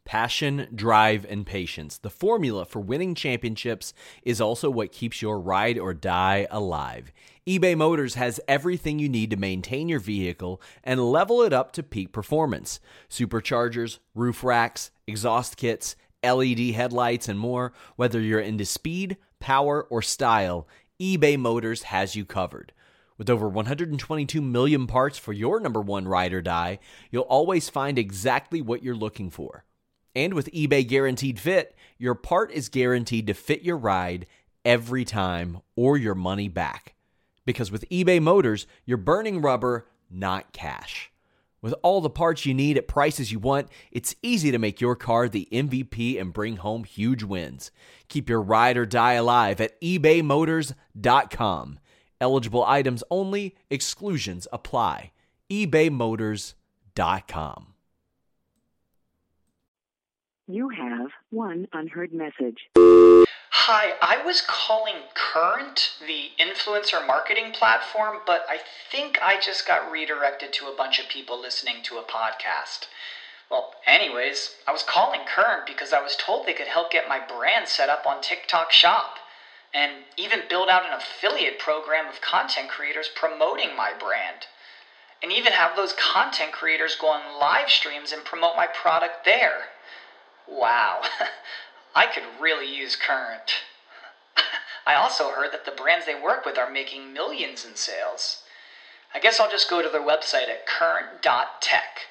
Passion, drive, and patience. The formula for winning championships is also what keeps your ride or die alive. eBay Motors has everything you need to maintain your vehicle and level it up to peak performance. Superchargers, roof racks, exhaust kits, LED headlights, and more. Whether you're into speed, power, or style, eBay Motors has you covered. With over 122 million parts for your number one ride or die, you'll always find exactly what you're looking for. And with eBay Guaranteed Fit, your part is guaranteed to fit your ride every time or your money back. Because with eBay Motors, you're burning rubber, not cash. With all the parts you need at prices you want, it's easy to make your car the MVP and bring home huge wins. Keep your ride or die alive at ebaymotors.com. Eligible items only. Exclusions apply. ebaymotors.com. You have one unheard message. Hi, I was calling Current, the influencer marketing platform, but I think I just got redirected to a bunch of people listening to a podcast. Well, anyways, I was calling Current because I was told they could help get my brand set up on TikTok Shop and even build out an affiliate program of content creators promoting my brand. And even have those content creators go on live streams and promote my product there. Wow, I could really use Current. I also heard that the brands they work with are making millions in sales. I guess I'll just go to their website at current.tech.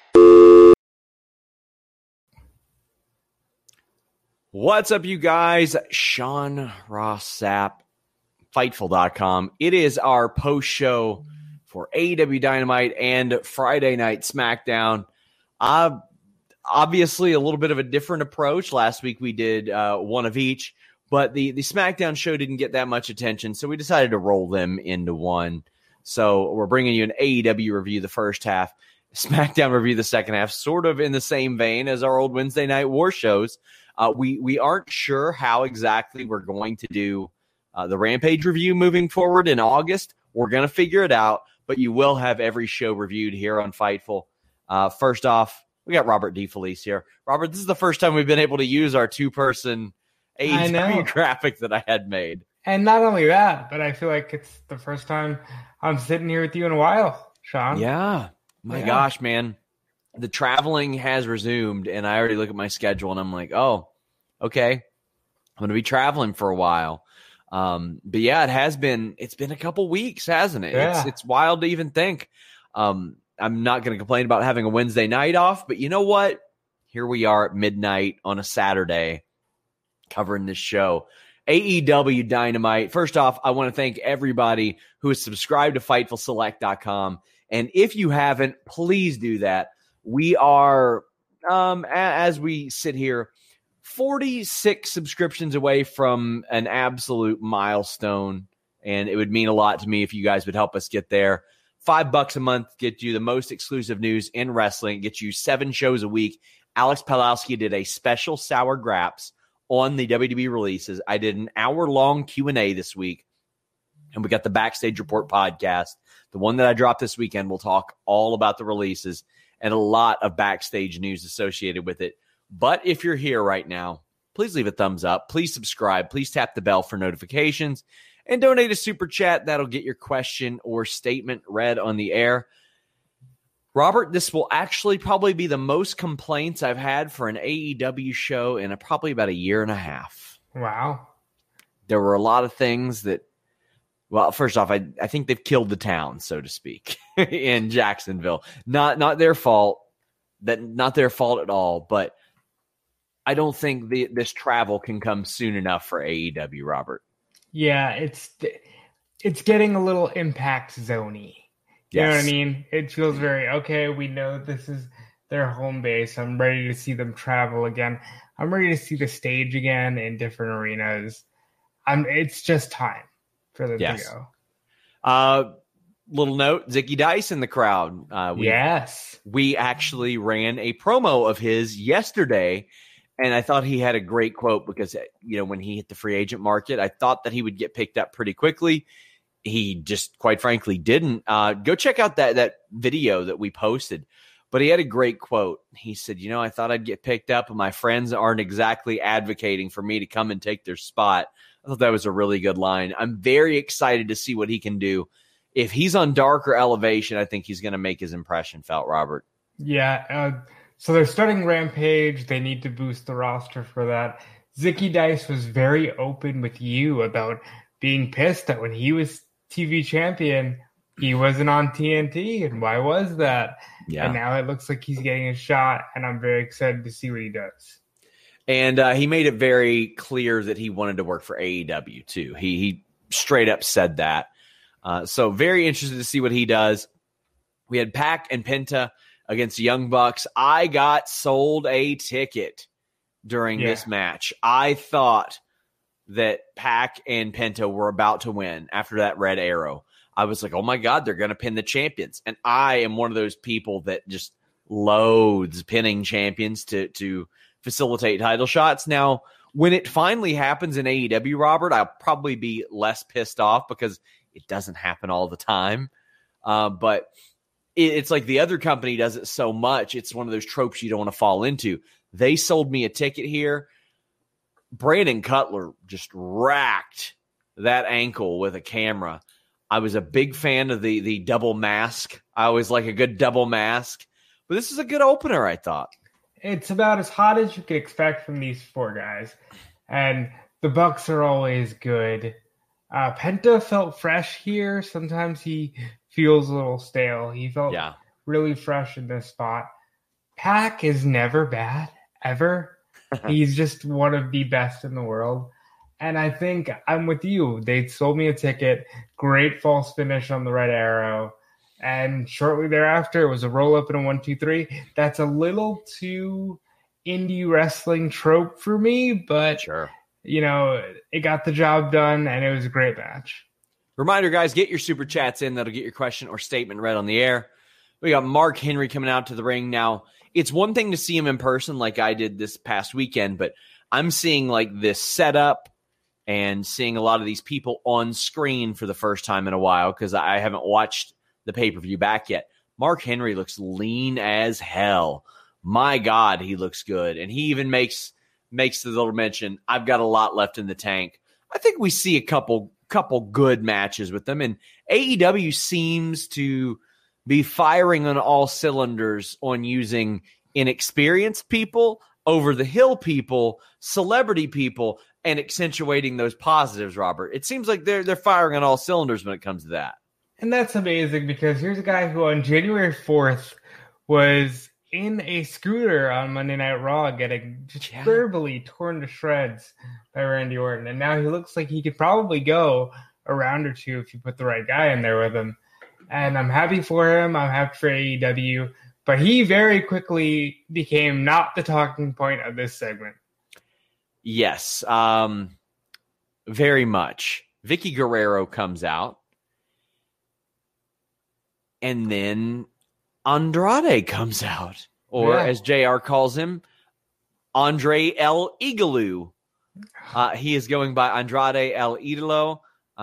What's up, you guys? Sean Ross Sapp, Fightful.com. It is our post-show for AEW Dynamite and Friday Night SmackDown. Obviously, a little bit of a different approach. Last week we did one of each, but the SmackDown show didn't get that much attention, so we decided to roll them into one. So we're bringing you an AEW review the first half, SmackDown review the second half, sort of in the same vein as our old Wednesday Night War shows. We aren't sure how exactly we're going to do the Rampage review moving forward in August. We're going to figure it out, but you will have every show reviewed here on Fightful. First off, we got Robert D. Felice here. Robert, this is the first time we've been able to use our two-person AEW graphic that I had made. And not only that, but I feel like it's the first time I'm sitting here with you in a while, Sean. Yeah. My gosh, man. The traveling has resumed, and I already look at my schedule, and I'm like, oh, okay. I'm going to be traveling for a while. But yeah, it's been a couple weeks, hasn't it? Yeah. It's wild to even think. I'm not going to complain about having a Wednesday night off, but you know what? Here we are at midnight on a Saturday covering this show. AEW Dynamite. First off, I want to thank everybody who has subscribed to FightfulSelect.com. And if you haven't, please do that. We are, as we sit here, 46 subscriptions away from an absolute milestone. And it would mean a lot to me if you guys would help us get there. $5 a month gets you the most exclusive news in wrestling. Gets you 7 shows a week. Alex Palowski did a special Sour Graps on the WWE releases. I did an hour-long Q&A this week, and we got the Backstage Report podcast. The one that I dropped this weekend will talk all about the releases and a lot of backstage news associated with it. But if you're here right now, please leave a thumbs up. Please subscribe. Please tap the bell for notifications. And donate a super chat. That'll get your question or statement read on the air. Robert, this will actually probably be the most complaints I've had for an AEW show in probably about a year and a half. Wow. There were a lot of things that, well, first off, I think they've killed the town, so to speak, in Jacksonville. Not their fault. Not their fault at all, but I don't think this travel can come soon enough for AEW, Robert. Yeah, it's getting a little Impact zone-y. You know what I mean? It feels very, okay, we know this is their home base. I'm ready to see them travel again. I'm ready to see the stage again in different arenas. It's just time for them to go. Little note, Zicky Dice in the crowd. We actually ran a promo of his yesterday, and I thought he had a great quote because, when he hit the free agent market, I thought that he would get picked up pretty quickly. He just, quite frankly, didn't. Go check out that video that we posted. But he had a great quote. He said, I thought I'd get picked up, and my friends aren't exactly advocating for me to come and take their spot. I thought that was a really good line. I'm very excited to see what he can do. If he's on Dark or Elevation, I think he's going to make his impression felt, Robert. Yeah. So they're starting Rampage. They need to boost the roster for that. Zicky Dice was very open with you about being pissed that when he was TV champion, he wasn't on TNT. And why was that? Yeah. And now it looks like he's getting a shot, and I'm very excited to see what he does. And he made it very clear that he wanted to work for AEW, too. He straight up said that. So very interested to see what he does. We had Pac and Penta against Young Bucks. I got sold a ticket during this match. I thought that Pac and Penta were about to win after that red arrow. I was like, oh my God, they're going to pin the champions. And I am one of those people that just loathes pinning champions to facilitate title shots. Now, when it finally happens in AEW, Robert, I'll probably be less pissed off because it doesn't happen all the time. But it's like the other company does it so much. It's one of those tropes you don't want to fall into. They sold me a ticket here. Brandon Cutler just racked that ankle with a camera. I was a big fan of the double mask. I always like a good double mask. But this is a good opener, I thought. It's about as hot as you could expect from these four guys. And the Bucks are always good. Penta felt fresh here. Sometimes he feels a little stale. He felt really fresh in this spot. Pac is never bad, ever. He's just one of the best in the world. And I think I'm with you. They sold me a ticket. Great false finish on the red arrow. And shortly thereafter, it was a roll-up and a 1-2-3. That's a little too indie wrestling trope for me, but, it got the job done, and it was a great match. Reminder, guys, get your super chats in. That'll get your question or statement read on the air. We got Mark Henry coming out to the ring now. It's one thing to see him in person like I did this past weekend, but I'm seeing like this setup and seeing a lot of these people on screen for the first time in a while because I haven't watched the pay-per-view back yet. Mark Henry looks lean as hell. My God, he looks good. And he even makes the little mention, I've got a lot left in the tank. I think we see a couple good matches with them. And AEW seems to be firing on all cylinders on using inexperienced people, over-the-hill people, celebrity people, and accentuating those positives, Robert. It seems like they're firing on all cylinders when it comes to that. And that's amazing because here's a guy who on January 4th was in a scooter on Monday Night Raw getting just verbally torn to shreds by Randy Orton. And now he looks like he could probably go a round or two if you put the right guy in there with him. And I'm happy for him. I'm happy for AEW. But he very quickly became not the talking point of this segment. Yes, very much. Vicky Guerrero comes out. And then Andrade comes out. Or as JR calls him, Andre El Idolo. He is going by Andrade El Idolo.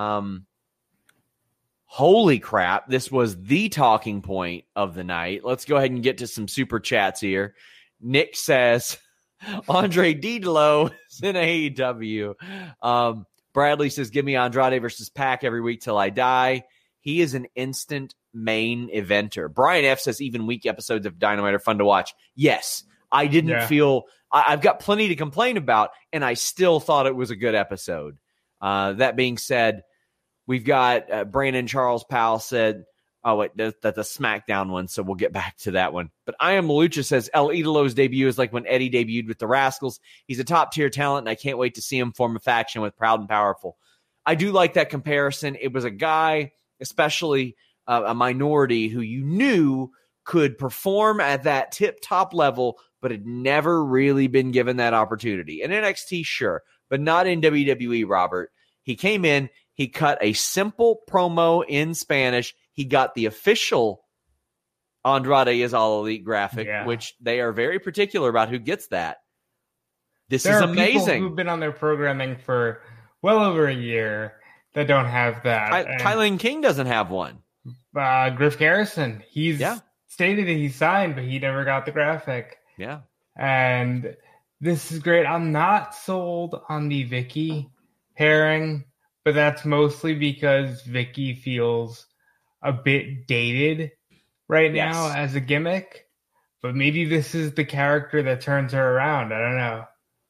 Holy crap. This was the talking point of the night. Let's go ahead and get to some super chats here. Nick says, Andre Idolo is in AEW. Bradley says, give me Andrade versus Pac every week till I die. He is an instant main eventer. Brian F says even week episodes of Dynamite are fun to watch. Yes, I didn't feel I've got plenty to complain about, and I still thought it was a good episode. That being said, we've got Brandon Charles Powell said, oh, wait, that's a SmackDown one, so we'll get back to that one. But I Am Malucha says El Idolo's debut is like when Eddie debuted with the Rascals. He's a top-tier talent, and I can't wait to see him form a faction with Proud and Powerful. I do like that comparison. It was a guy, especially a minority, who you knew could perform at that tip-top level, but had never really been given that opportunity. In NXT, sure, but not in WWE, Robert. He came in, he cut a simple promo in Spanish. He got the official Andrade is All Elite graphic, which they are very particular about who gets that. This is amazing. There are people who've been on their programming for well over a year that don't have that. Kylan King doesn't have one. Griff Garrison, he's stated that he signed, but he never got the graphic. Yeah. And this is great. I'm not sold on the Vicky pairing, but that's mostly because Vicky feels a bit dated right now as a gimmick. But maybe this is the character that turns her around. I don't know.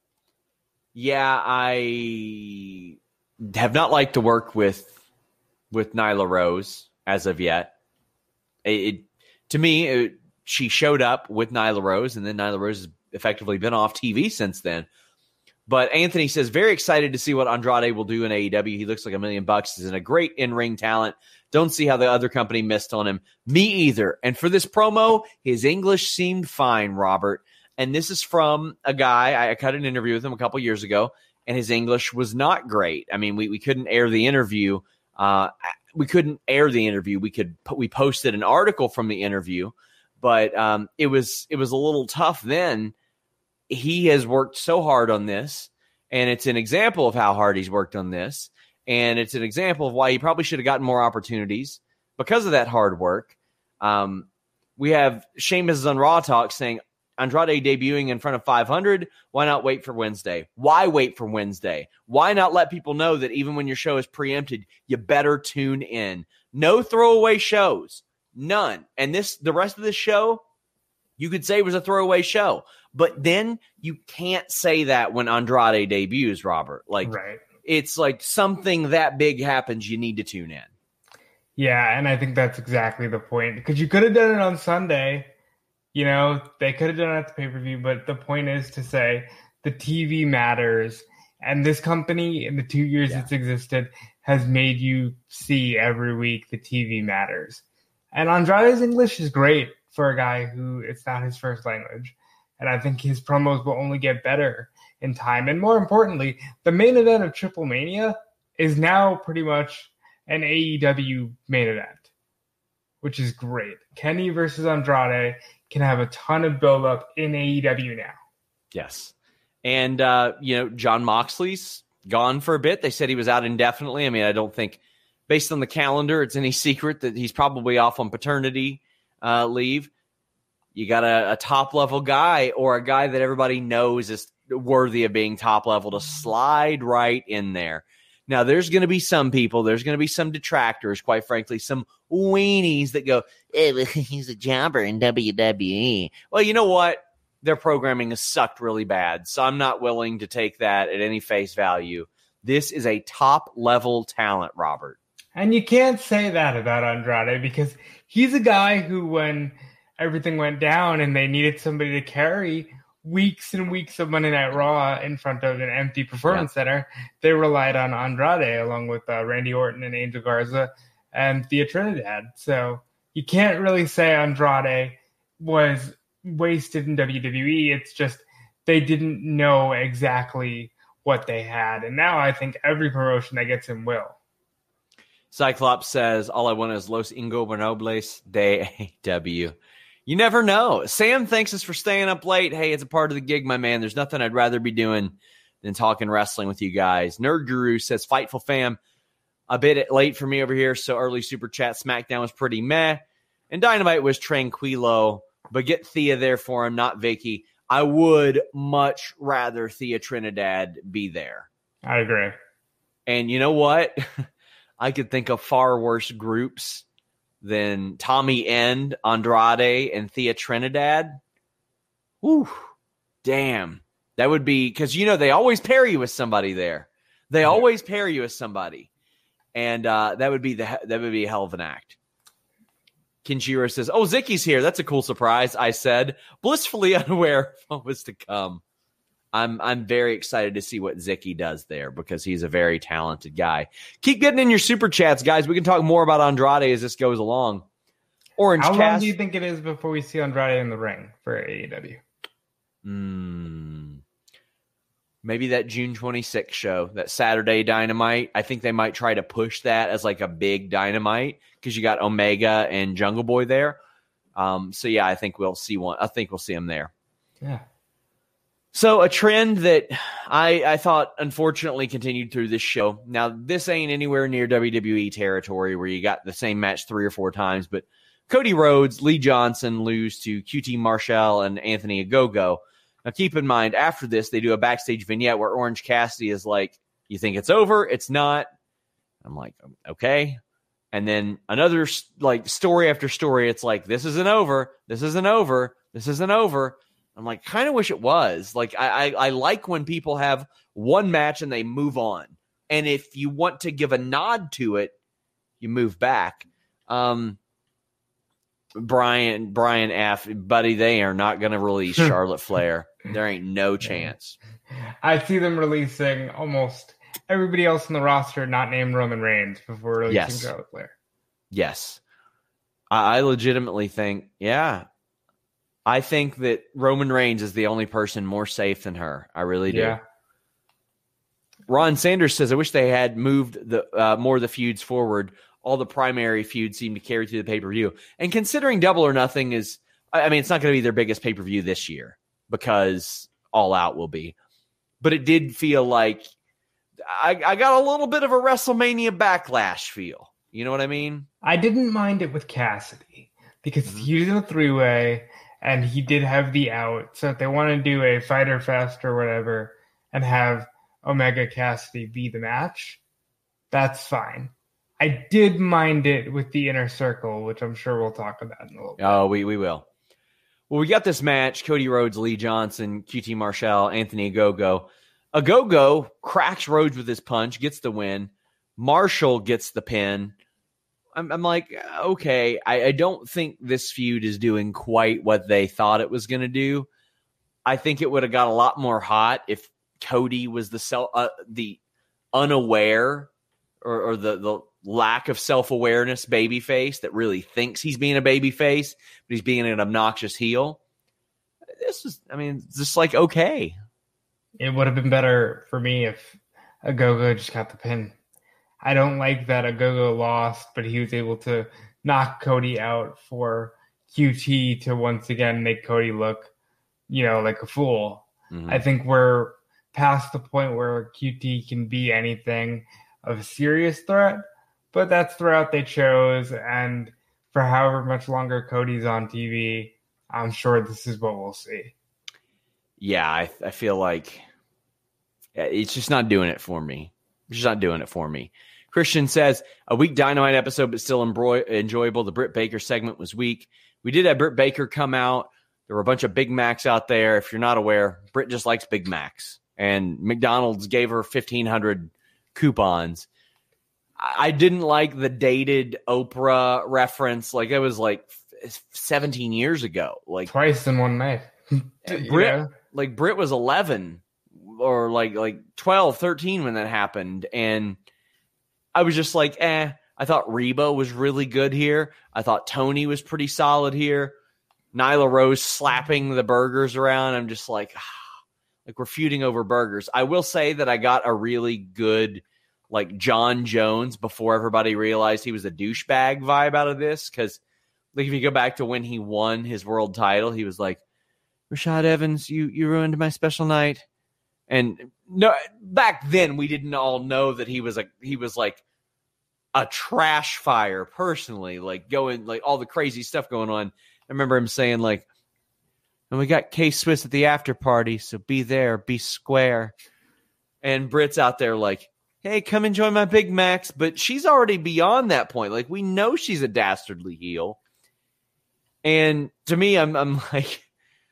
Yeah, I have not liked to work with Nyla Rose as of yet. To me, she showed up with Nyla Rose, and then Nyla Rose has effectively been off TV since then. But Anthony says, very excited to see what Andrade will do in AEW. He looks like $1 million. He's in a great in-ring talent. Don't see how the other company missed on him. Me either. And for this promo, his English seemed fine, Robert. And this is from a guy, I cut an interview with him a couple years ago, and his English was not great. I mean, we couldn't air the interview. We couldn't air the interview. We posted an article from the interview, but it was a little tough then. He has worked so hard on this, and it's an example of how hard he's worked on this, and it's an example of why he probably should have gotten more opportunities because of that hard work. We have Sheamus on Raw Talk saying, Andrade debuting in front of 500. Why not wait for Wednesday? Why wait for Wednesday? Why not let people know that even when your show is preempted, you better tune in? No throwaway shows. None. And the rest of this show, you could say was a throwaway show. But then you can't say that when Andrade debuts, Robert. It's like something that big happens, you need to tune in. Yeah, and I think that's exactly the point. Because you could have done it on Sunday. You know, they could have done it at the pay-per-view, but the point is to say the TV matters. And this company, in the 2 years it's existed, has made you see every week the TV matters. And Andrade's English is great for a guy who it's not his first language. And I think his promos will only get better in time. And more importantly, the main event of Triple Mania is now pretty much an AEW main event, which is great. Kenny versus Andrade can have a ton of build-up in AEW now. Yes. And, John Moxley's gone for a bit. They said he was out indefinitely. I mean, I don't think, based on the calendar, it's any secret that he's probably off on paternity leave. You got a top-level guy or a guy that everybody knows is worthy of being top-level to slide right in there. Now, there's going to be some people, there's going to be some detractors, quite frankly, some weenies that go, he's a jobber in WWE. Well, you know what? Their programming has sucked really bad, so I'm not willing to take that at any face value. This is a top-level talent, Robert. And you can't say that about Andrade because he's a guy who, when everything went down and they needed somebody to carry weeks and weeks of Monday Night Raw in front of an empty Performance Center, they relied on Andrade along with Randy Orton and Angel Garza and Thea Trinidad. So you can't really say Andrade was wasted in WWE. It's just they didn't know exactly what they had. And now I think every promotion that gets him will. Cyclops says, all I want is Los Ingobernables de AEW. You never know. Sam thanks us for staying up late. Hey, it's a part of the gig, my man. There's nothing I'd rather be doing than talking wrestling with you guys. Nerd Guru says, Fightful fam, a bit late for me over here, so early super chat. SmackDown was pretty meh. And Dynamite was tranquilo, but get Thea there for him, not Vicky. I would much rather Thea Trinidad be there. I agree. And you know what? I could think of far worse groups than Tommy End, Andrade, and Thea Trinidad. Whew, damn. That would be, because, they always pair you with somebody there. They always pair you with somebody. And that would be a hell of an act. Kinshiro says, oh, Zicky's here. That's a cool surprise, I said, blissfully unaware of what was to come. I'm very excited to see what Zicky does there because he's a very talented guy. Keep getting in your super chats, guys. We can talk more about Andrade as this goes along. Orange How Cast. long do you think it is before we see Andrade in the ring for AEW? Maybe that June 26th show, that Saturday Dynamite. I think they might try to push that as like a big Dynamite because you got Omega and Jungle Boy there. So yeah, I think we'll see one. I think we'll see him there. Yeah. So a trend that I thought unfortunately continued through this show. Now, this ain't anywhere near WWE territory where you got the same match 3 or 4 times, but Cody Rhodes, Lee Johnson lose to QT Marshall and Anthony Ogogo. Now, keep in mind, after this, they do a backstage vignette where Orange Cassidy is like, you think it's over? It's not. I'm like, okay. And then another like story after story, it's like, this isn't over. This isn't over. This isn't over. I'm like, kind of wish it was. Like, I like when people have one match and they move on. And if you want to give a nod to it, you move back. Brian F., buddy, they are not going to release Charlotte Flair. There ain't no chance. I see them releasing almost everybody else in the roster not named Roman Reigns before releasing Charlotte Flair. Yes. I legitimately think, I think that Roman Reigns is the only person more safe than her. I really do. Yeah. Ron Sanders says, I wish they had moved the more of the feuds forward. All the primary feuds seem to carry through the pay-per-view. And considering Double or Nothing is, I mean, it's not going to be their biggest pay-per-view this year because All Out will be. But it did feel like I got a little bit of a WrestleMania backlash feel. You know what I mean? I didn't mind it with Cassidy because he was in a three-way and he did have the out. So if they want to do a Fighter Fest or whatever and have Omega Cassidy be the match, that's fine. I did mind it with the Inner Circle, which I'm sure we'll talk about in a little bit. Oh, we will. Well, we got this match, Cody Rhodes, Lee Johnson, QT Marshall, Anthony Ogogo. Ogogo cracks Rhodes with his punch, gets the win. Marshall gets the pin. I'm like, okay, I don't think this feud is doing quite what they thought it was going to do. I think it would have got a lot more hot if Cody was the unaware or the lack of self-awareness babyface that really thinks he's being a babyface, but he's being an obnoxious heel. This is, I mean, just like, okay. It would have been better for me if Ogogo just got the pin. I don't like that Ogogo lost, but he was able to knock Cody out for QT to once again make Cody look, like a fool. Mm-hmm. I think we're past the point where QT can be anything of a serious threat, but that's the route they chose. And for however much longer Cody's on TV, I'm sure this is what we'll see. Yeah, I feel like it's just not doing it for me. It's just not doing it for me. Christian says, a weak Dynamite episode, but still enjoyable. The Britt Baker segment was weak. We did have Britt Baker come out. There were a bunch of Big Macs out there. If you're not aware, Britt just likes Big Macs. And McDonald's gave her 1,500 coupons. I didn't like the dated Oprah reference. Like, it was like 17 years ago. Like twice in one night. Britt was 11 or like 12, 13 when that happened. And I was just like, I thought Reba was really good here. I thought Tony was pretty solid here. Nyla Rose slapping the burgers around. I'm just like we're feuding over burgers. I will say that I got a really good, like, John Jones before everybody realized he was a douchebag vibe out of this. Because, like, if you go back to when he won his world title, he was like, Rashad Evans, you ruined my special night. And no, back then we didn't all know that he was like a trash fire personally, like going like all the crazy stuff going on. I remember him saying like, and we got K-Swiss at the after party, so be there, be square. And Britt's out there like, hey, come enjoy my Big Macs. But she's already beyond that point. Like, we know she's a dastardly heel. And to me, I'm like,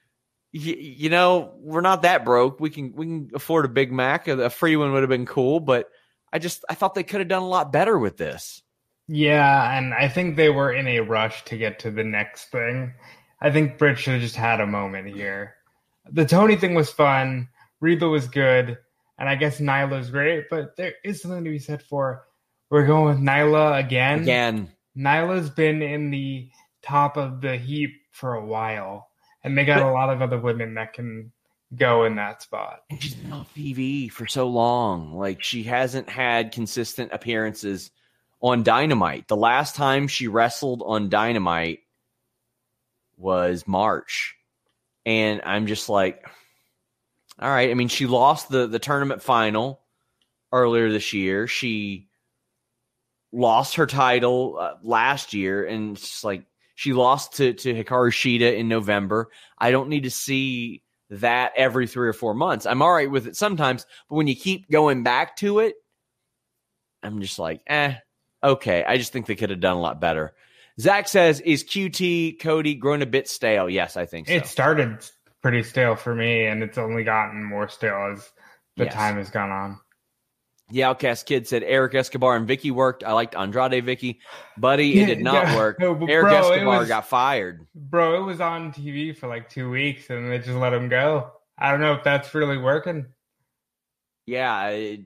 we're not that broke. We can afford a Big Mac. A free one would have been cool, but I thought they could have done a lot better with this. Yeah, and I think they were in a rush to get to the next thing. I think Britt should have just had a moment here. The Tony thing was fun. Reba was good. And I guess Nyla's great, but there is something to be said for we're going with Nyla again. Nyla's been in the top of the heap for a while. And they got a lot of other women that can go in that spot. And she's been on TV for so long. Like, she hasn't had consistent appearances on Dynamite. The last time she wrestled on Dynamite was March. And I'm just like, all right. I mean, she lost the tournament final earlier this year. She lost her title last year. And it's just like, She lost to Hikaru Shida in November. I don't need to see that every 3 or 4 months. I'm all right with it sometimes, but when you keep going back to it, I'm just like, okay. I just think they could have done a lot better. Zach says, is QT Cody grown a bit stale? Yes, I think so. It started pretty stale for me, and it's only gotten more stale as the time has gone on. The Outcast Kid said Eric Escobar and Vicky worked. I liked Andrade Vicky. Buddy, it did not work. No, Eric Escobar got fired. Bro, it was on TV for like 2 weeks, and they just let him go. I don't know if that's really working. Yeah, it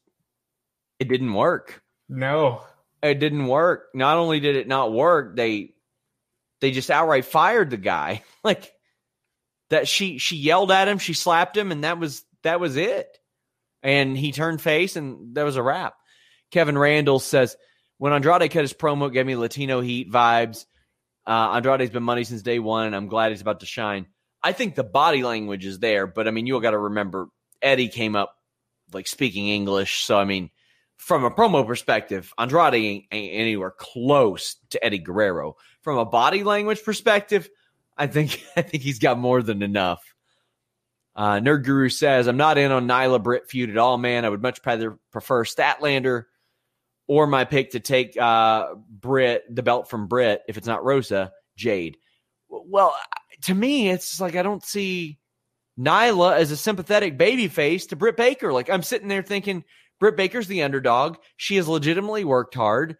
didn't work. No. It didn't work. Not only did it not work, they just outright fired the guy. Like that, she yelled at him, she slapped him, and that was it. And he turned face, and that was a wrap. Kevin Randall says, when Andrade cut his promo, it gave me Latino Heat vibes. Andrade's been money since day one, and I'm glad he's about to shine. I think the body language is there, but I mean, you all got to remember, Eddie came up like speaking English, so I mean, from a promo perspective, Andrade ain't anywhere close to Eddie Guerrero. From a body language perspective, I think he's got more than enough. Nerd Guru says, I'm not in on Nyla Britt feud at all, man. I would much rather prefer Statlander or my pick to take Britt, the belt from Britt, if it's not Rosa, Jade. Well, to me, it's like I don't see Nyla as a sympathetic babyface to Britt Baker. Like, I'm sitting there thinking, Britt Baker's the underdog. She has legitimately worked hard.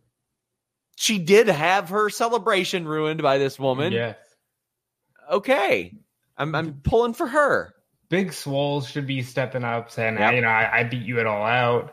She did have her celebration ruined by this woman. Yes. Okay. I'm pulling for her. Big Swole should be stepping up, saying, yep. I beat you at All Out.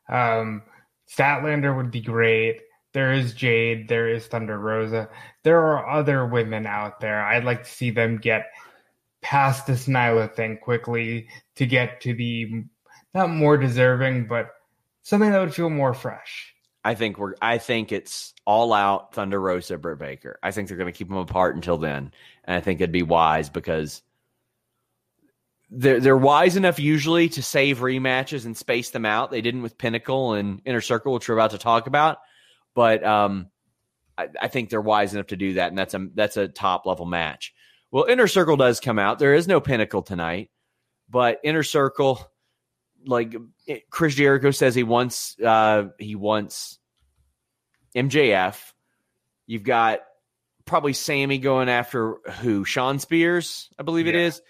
Statlander would be great. There is Jade. There is Thunder Rosa. There are other women out there. I'd like to see them get past this Nyla thing quickly to get to the not more deserving, but something that would feel more fresh. I think it's All Out Thunder Rosa, Britt Baker. I think they're going to keep them apart until then, and I think it'd be wise because they're wise enough usually to save rematches and space them out. They didn't with Pinnacle and Inner Circle, which we're about to talk about, but I think they're wise enough to do that, and that's a top level match. Well, Inner Circle does come out. There is no Pinnacle tonight, but Inner Circle. Like Chris Jericho says he wants MJF. You've got probably Sammy going after who? Sean Spears, I believe it is.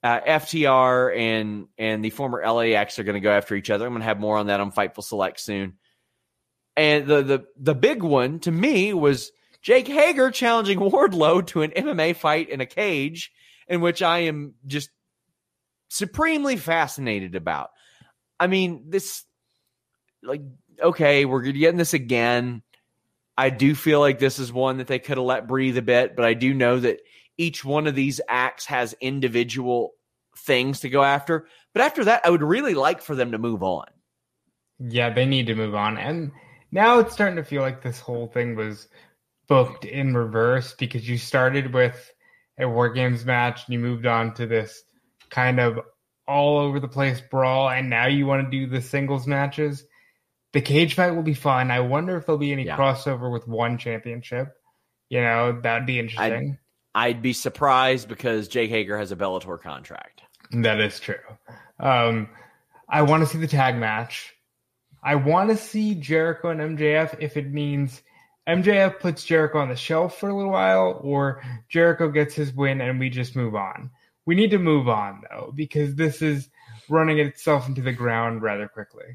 FTR and the former LAX are going to go after each other. I'm going to have more on that on Fightful Select soon. And the big one to me was Jake Hager challenging Wardlow to an MMA fight in a cage, in which I am just supremely fascinated about. I mean, this, like, okay, we're getting this again. I do feel like this is one that they could have let breathe a bit, but I do know that each one of these acts has individual things to go after. But after that, I would really like for them to move on. Yeah, they need to move on. And now it's starting to feel like this whole thing was booked in reverse because you started with a War Games match and you moved on to this kind of all over the place brawl, and now you want to do the singles matches. The cage fight will be fun. I wonder if there'll be any crossover with one championship. That'd be interesting. I'd be surprised because Jake Hager has a Bellator contract. That is true. I want to see the tag match. I want to see Jericho and MJF if it means MJF puts Jericho on the shelf for a little while or Jericho gets his win and we just move on. We need to move on, though, because this is running itself into the ground rather quickly.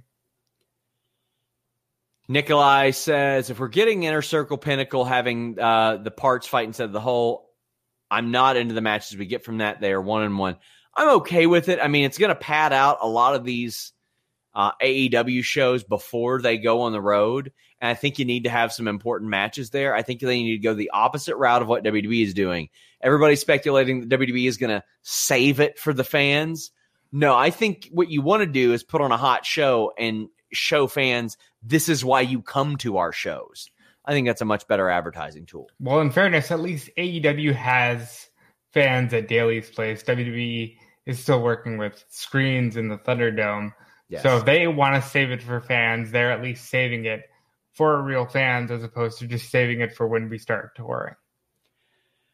Nikolai says, if we're getting Inner Circle Pinnacle having the parts fight instead of the whole, I'm not into the matches we get from that. They are 1-on-1. I'm okay with it. I mean, it's going to pad out a lot of these AEW shows before they go on the road, and I think you need to have some important matches there. I think they need to go the opposite route of what WWE is doing. Everybody's speculating that WWE is going to save it for the fans. No, I think what you want to do is put on a hot show and show fans this is why you come to our shows. I think that's a much better advertising tool. Well, in fairness, at least AEW has fans at Daly's Place. WWE is still working with screens in the Thunderdome. Yes. So if they want to save it for fans, they're at least saving it for real fans as opposed to just saving it for when we start touring.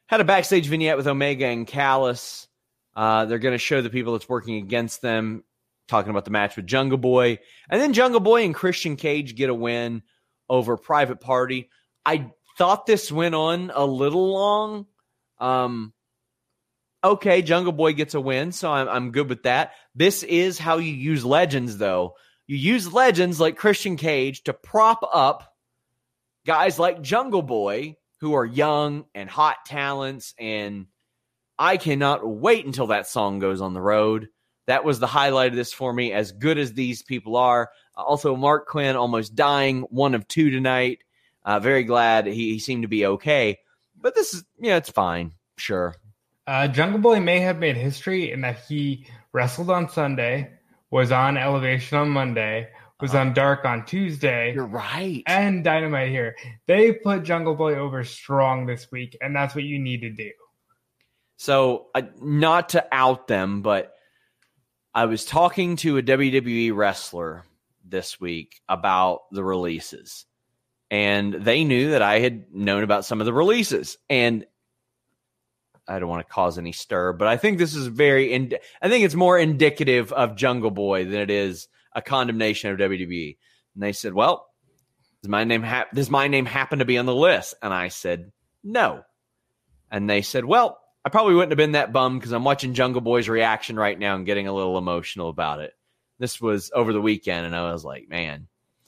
Had a backstage vignette with Omega and Callis. They're going to show the people that's working against them, talking about the match with Jungle Boy. And then Jungle Boy and Christian Cage get a win over Private Party. I thought this went on a little long. Okay, Jungle Boy gets a win, so I'm good with that. This is how you use legends, though. You use legends like Christian Cage to prop up guys like Jungle Boy, who are young and hot talents, and I cannot wait until that song goes on the road. That was the highlight of this for me, as good as these people are. Also, Mark Quinn almost dying, 1 of 2 tonight. Very glad he seemed to be okay. But this is, it's fine. Sure. Jungle Boy may have made history in that he wrestled on Sunday, was on Elevation on Monday, was on Dark on Tuesday. You're right. And Dynamite here. They put Jungle Boy over strong this week, and that's what you need to do. So, not to out them, but I was talking to a WWE wrestler this week about the releases. And they knew that I had known about some of the releases. And I don't want to cause any stir, but I think this is I think it's more indicative of Jungle Boy than it is a condemnation of WWE. And they said, well, does my name happen to be on the list? And I said, no. And they said, well, I probably wouldn't have been that bummed because I'm watching Jungle Boy's reaction right now and getting a little emotional about it. This was over the weekend, and I was like, man,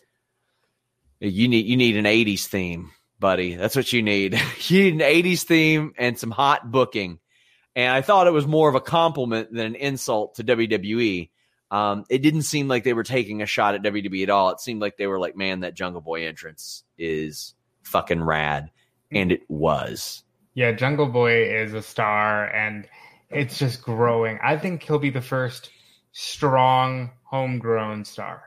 you need an 80s theme, buddy. That's what you need. You need an 80s theme and some hot booking. And I thought it was more of a compliment than an insult to WWE. It didn't seem like they were taking a shot at WWE at all. It seemed like they were like, man, that Jungle Boy entrance is fucking rad. And it was. Yeah, Jungle Boy is a star, and it's just growing. I think he'll be the first strong, homegrown star.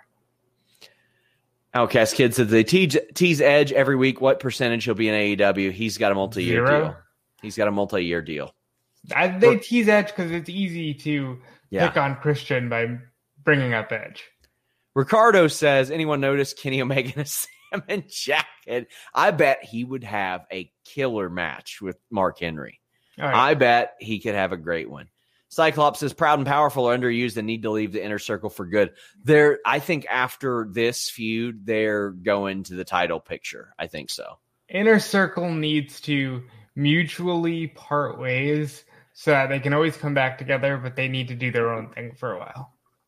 Outcast Kid says they tease Edge every week. What percentage he'll be in AEW? He's got a multi-year deal. He's got a multi-year deal. They tease Edge because it's easy to pick on Christian by bringing up Edge. Ricardo says, anyone notice Kenny Omega in a salmon jacket? I bet he would have a killer match with Mark Henry. Oh, yeah. I bet he could have a great one. Cyclops says, Proud and Powerful are underused and need to leave the Inner Circle for good. I think after this feud, they're going to the title picture. I think so. Inner Circle needs to mutually part ways so that they can always come back together, but they need to do their own thing for a while.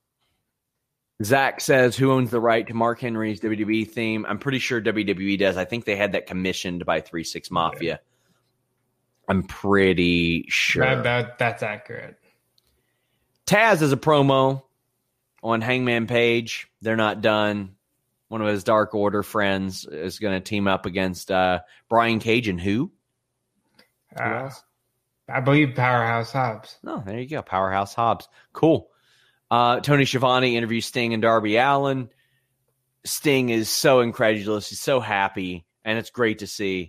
Zach says, who owns the right to Mark Henry's WWE theme? I'm pretty sure WWE does. I think they had that commissioned by 3-6 Mafia. Yeah. I'm pretty sure. That's accurate. Taz is a promo on Hangman Page. They're not done. One of his Dark Order friends is going to team up against Brian Cage and who? I believe Powerhouse Hobbs. Oh, there you go. Powerhouse Hobbs. Cool. Tony Schiavone interviews Sting and Darby Allin. Sting is so incredulous. He's so happy, and it's great to see.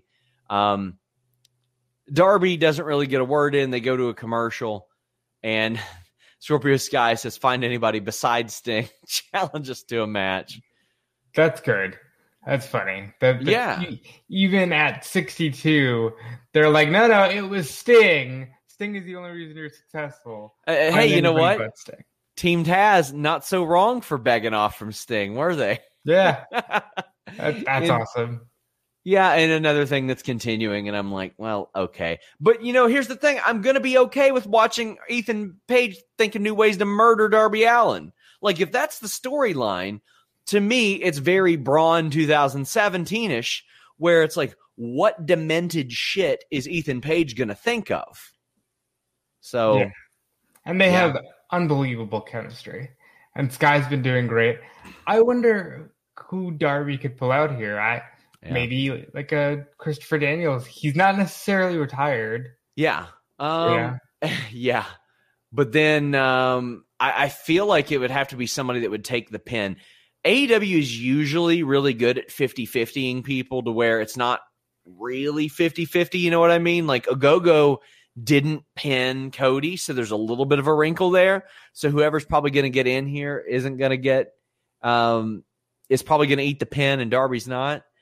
Darby doesn't really get a word in. They go to a commercial, and Scorpio Sky says, find anybody besides Sting. Challenge us to a match. That's good. That's funny. Yeah. Even at 62, they're like, no, it was Sting. Sting is the only reason you're successful. Hey, you know what? Team Taz, not so wrong for begging off from Sting, were they? Yeah. That's awesome. Yeah, and another thing that's continuing, and I'm like, well, okay. But, here's the thing. I'm going to be okay with watching Ethan Page thinking new ways to murder Darby Allin. Like, if that's the storyline, to me, it's very Braun 2017-ish, where it's like, what demented shit is Ethan Page going to think of? So, yeah. And they have unbelievable chemistry. And Sky's been doing great. I wonder who Darby could pull out here. Maybe like a Christopher Daniels. He's not necessarily retired. Yeah. Yeah. But then I feel like it would have to be somebody that would take the pin. AEW is usually really good at 50-50ing people to where it's not really 50-50. You know what I mean? Like Ogogo didn't pin Cody, so there's a little bit of a wrinkle there. So whoever's probably going to get in here isn't going to get is probably going to eat the pin, and Darby's not.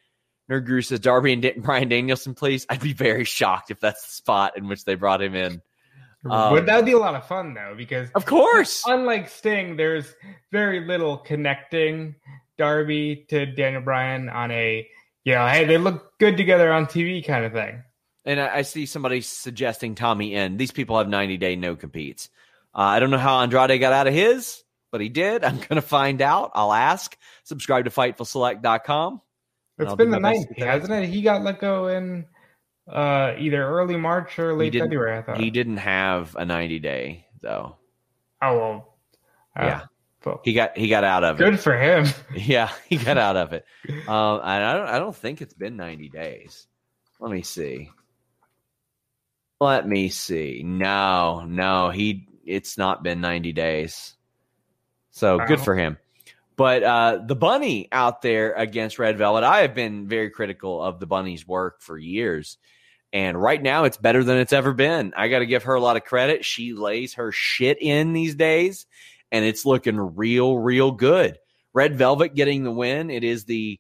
Nerd Guru says Darby and Bryan Danielson, please. I'd be very shocked if that's the spot in which they brought him in. But that would be a lot of fun, though, because of course, unlike Sting, there's very little connecting Darby to Daniel Bryan on a, hey, they look good together on TV kind of thing. And I see somebody suggesting Tommy End. These people have 90-day no competes. I don't know how Andrade got out of his, but he did. I'm going to find out. I'll ask. Subscribe to FightfulSelect.com. It's been the 90, hasn't it? He got let go in either early March or late February, I thought. He didn't have a 90-day, though. Oh, well. Yeah. He got out of it. Good for him. Yeah, he got out of it. I don't think it's been 90 days. Let me see. No, it's not been 90 days. So good for him. But the Bunny out there against Red Velvet, I have been very critical of the Bunny's work for years. And right now it's better than it's ever been. I got to give her a lot of credit. She lays her shit in these days, and it's looking real, real good. Red Velvet getting the win. It is the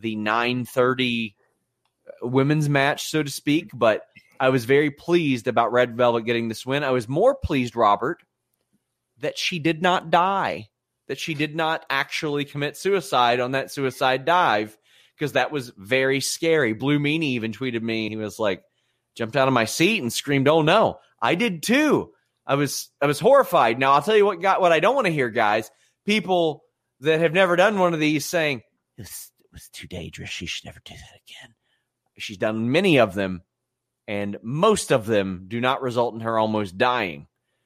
9:30 women's match, so to speak. But I was very pleased about Red Velvet getting this win. I was more pleased, Robert, that she did not die, that she did not actually commit suicide on that suicide dive, because that was very scary. Blue Meanie even tweeted me. He was like, jumped out of my seat and screamed, "Oh no!" I did too. I was horrified. Now I'll tell you what I don't want to hear, guys. People that have never done one of these saying it was too dangerous. She should never do that again. She's done many of them, and most of them do not result in her almost dying.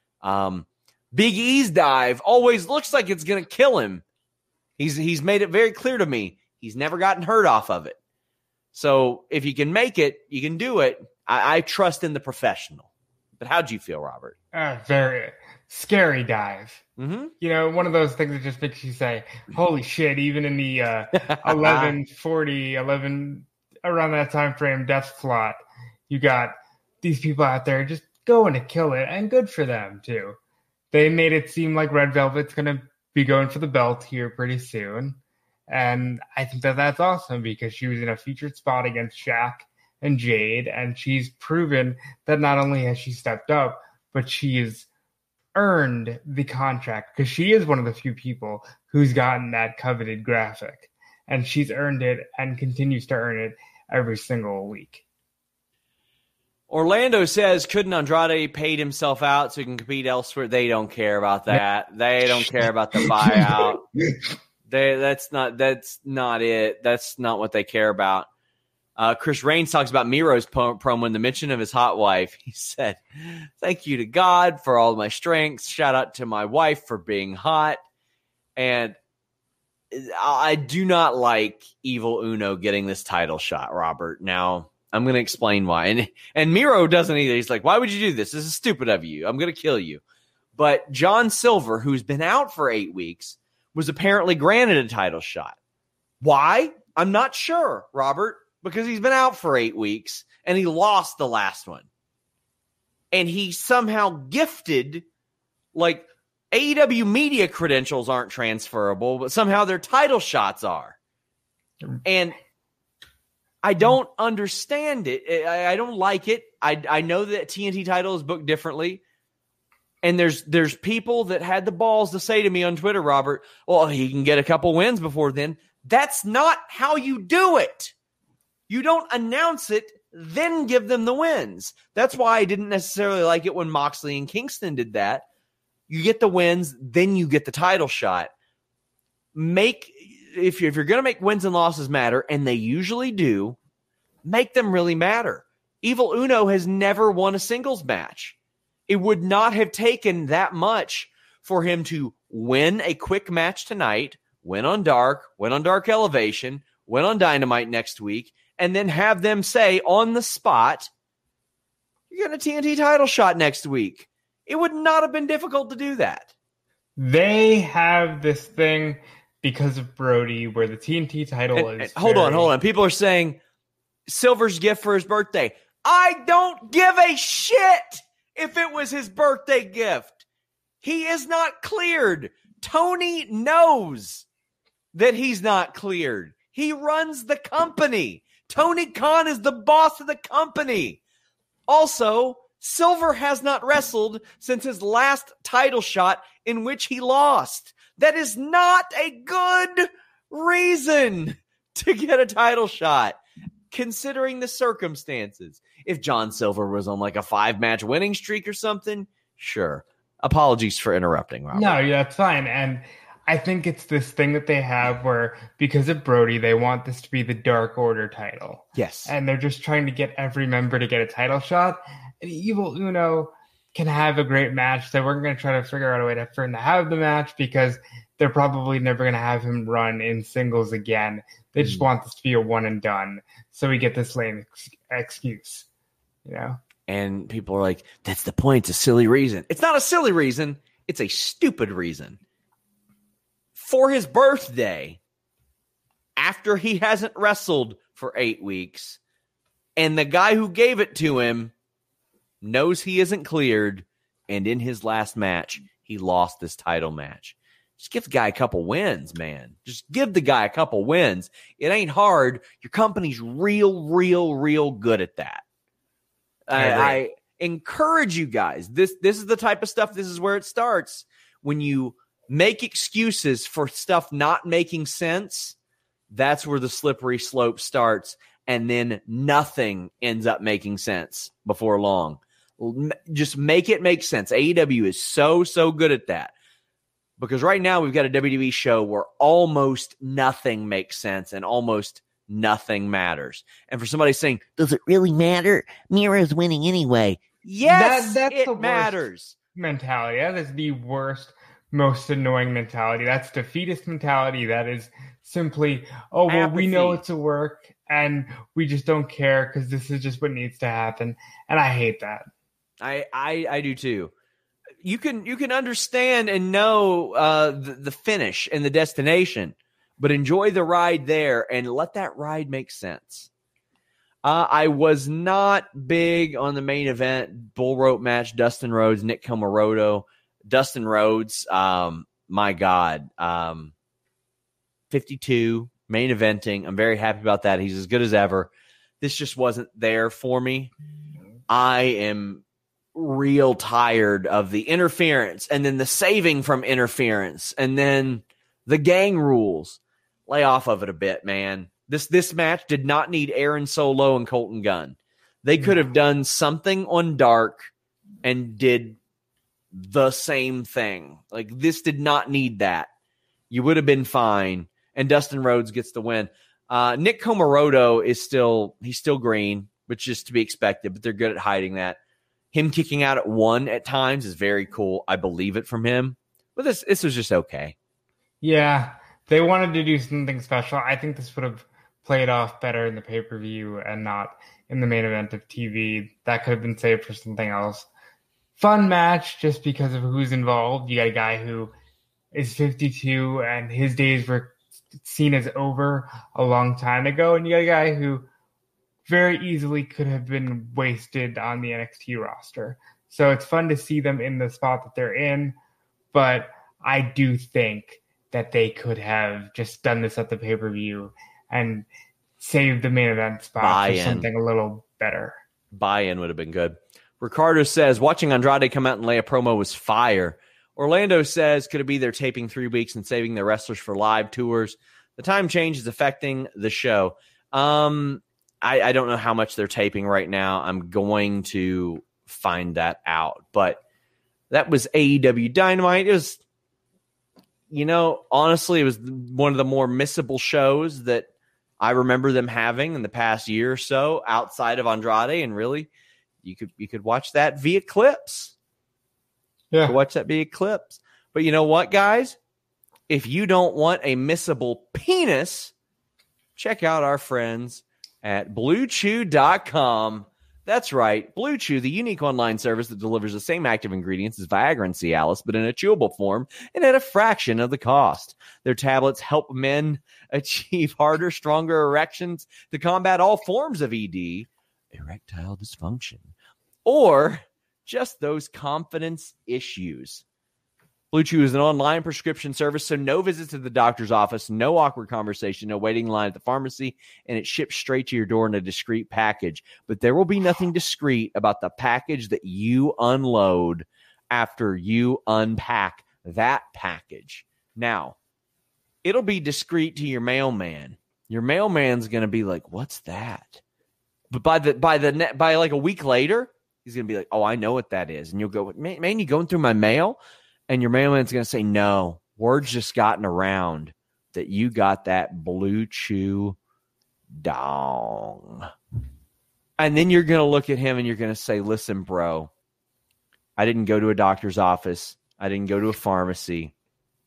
Big E's dive always looks like it's going to kill him. He's made it very clear to me. He's never gotten hurt off of it. So if you can make it, you can do it. I trust in the professional. But how'd you feel, Robert? Very scary dive. Mm-hmm. One of those things that just makes you say, holy shit, even in the 11:40, around that time frame, death slot, you got these people out there just going to kill it, and good for them, too. They made it seem like Red Velvet's going to be going for the belt here pretty soon. And I think that's awesome, because she was in a featured spot against Shaq and Jade, and she's proven that not only has she stepped up, but she has earned the contract, because she is one of the few people who's gotten that coveted graphic, and she's earned it and continues to earn it every single week. Orlando says, couldn't Andrade paid himself out so he can compete elsewhere? They don't care about that. They don't care about the buyout. That's not it. That's not what they care about. Chris Reigns talks about Miro's promo in the mention of his hot wife. He said, "Thank you to God for all my strengths. Shout out to my wife for being hot." And I do not like Evil Uno getting this title shot, Robert. Now, I'm going to explain why. And Miro doesn't either. He's like, "Why would you do this? This is stupid of you. I'm going to kill you." But John Silver, who's been out for 8 weeks, was apparently granted a title shot. Why? I'm not sure, Robert, because he's been out for 8 weeks and he lost the last one. And he somehow gifted, like, AEW media credentials aren't transferable, but somehow their title shots are. And I don't understand it. I don't like it. I know that TNT title is booked differently. And there's people that had the balls to say to me on Twitter, Robert, well, he can get a couple wins before then. That's not how you do it. You don't announce it, then give them the wins. That's why I didn't necessarily like it when Moxley and Kingston did that. You get the wins, then you get the title shot. If you're going to make wins and losses matter, and they usually do, make them really matter. Evil Uno has never won a singles match. It would not have taken that much for him to win a quick match tonight, win on Dark Elevation, win on Dynamite next week, and then have them say on the spot, "You're getting a TNT title shot next week." It would not have been difficult to do that. They have this thing because of Brody where the TNT title is. Hold on. People are saying Silver's gift for his birthday. I don't give a shit if it was his birthday gift. He is not cleared. Tony knows that he's not cleared. He runs the company. Tony Khan is the boss of the company. Also, Silver has not wrestled since his last title shot in which he lost. That is not a good reason to get a title shot, considering the circumstances. If John Silver was on like a 5-match winning streak or something, sure. Apologies for interrupting, Robert. No, yeah, that's fine. And I think it's this thing that they have where, because of Brody, they want this to be the Dark Order title. Yes. And they're just trying to get every member to get a title shot. And Evil Uno can have a great match. So we're going to try to figure out a way for him to have the match, because they're probably never going to have him run in singles again. They just want this to be a one and done. So we get this lame excuse, you know? And people are like, that's the point. It's a silly reason. It's not a silly reason. It's a stupid reason. For his birthday, after he hasn't wrestled for 8 weeks, and the guy who gave it to him knows he isn't cleared, and in his last match, he lost this title match. Just give the guy a couple wins, man. Just give the guy a couple wins. It ain't hard. Your company's real good at that. I encourage you guys. This is the type of stuff. This is where it starts. When you make excuses for stuff not making sense, that's where the slippery slope starts. And then nothing ends up making sense before long. Just make it make sense. AEW is so good at that. Because right now we've got a WWE show where almost nothing makes sense and almost nothing matters. And for somebody saying, does it really matter? Mira's winning anyway. Yes, that's it matters. Mentality. That is the worst, most annoying mentality. That's defeatist mentality. That is simply, oh, well, apathy. We know it's a work and we just don't care because this is just what needs to happen. And I hate that. I do too. You can understand and know the finish and the destination, but enjoy the ride there and let that ride make sense. I was not big on the main event bull rope match, Dustin Rhodes, Nick Comoroto. Dustin Rhodes, my God, 52, main eventing. I'm very happy about that. He's as good as ever. This just wasn't there for me. I am real tired of the interference and then the saving from interference and then the gang rules. Lay off of it a bit, man. This match did not need Aaron Solo and Colton Gunn. They could have done something on Dark and did the same thing. Like, this did not need that. You would have been fine. And Dustin Rhodes gets the win. Nick Comoroto is still green, which is to be expected, but they're good at hiding that. Him kicking out at 1 at times is very cool. I believe it from him. But this was just okay. Yeah, they wanted to do something special. I think this would have played off better in the pay-per-view and not in the main event of TV. That could have been saved for something else. Fun match just because of who's involved. You got a guy who is 52 and his days were seen as over a long time ago. And you got a guy who very easily could have been wasted on the NXT roster. So it's fun to see them in the spot that they're in, but I do think that they could have just done this at the pay-per-view and saved the main event spot for something a little better. Buy-in would have been good. Ricardo says, watching Andrade come out and lay a promo was fire. Orlando says, could it be they're taping 3 weeks and saving their wrestlers for live tours? The time change is affecting the show. I don't know how much they're taping right now. I'm going to find that out. But that was AEW Dynamite. It was, honestly, it was one of the more missable shows that I remember them having in the past year or so outside of Andrade. And really, you could watch that via clips. Yeah. Watch that via clips. But you know what, guys? If you don't want a missable penis, check out our friends at BlueChew.com. That's right, Blue Chew, the unique online service that delivers the same active ingredients as Viagra and Cialis, but in a chewable form and at a fraction of the cost. Their tablets help men achieve harder, stronger erections to combat all forms of ED, erectile dysfunction, or just those confidence issues. Blue Chew is an online prescription service, so no visits to the doctor's office, no awkward conversation, no waiting line at the pharmacy, and it ships straight to your door in a discreet package. But there will be nothing discreet about the package that you unload after you unpack that package. Now, it'll be discreet to your mailman. Your mailman's going to be like, "What's that?" But by like a week later, he's going to be like, "Oh, I know what that is." And you'll go, "Man, you going through my mail?" And your mailman's going to say, "No, word's just gotten around that you got that Blue Chew dong." And then you're going to look at him and you're going to say, "Listen, bro, I didn't go to a doctor's office. I didn't go to a pharmacy.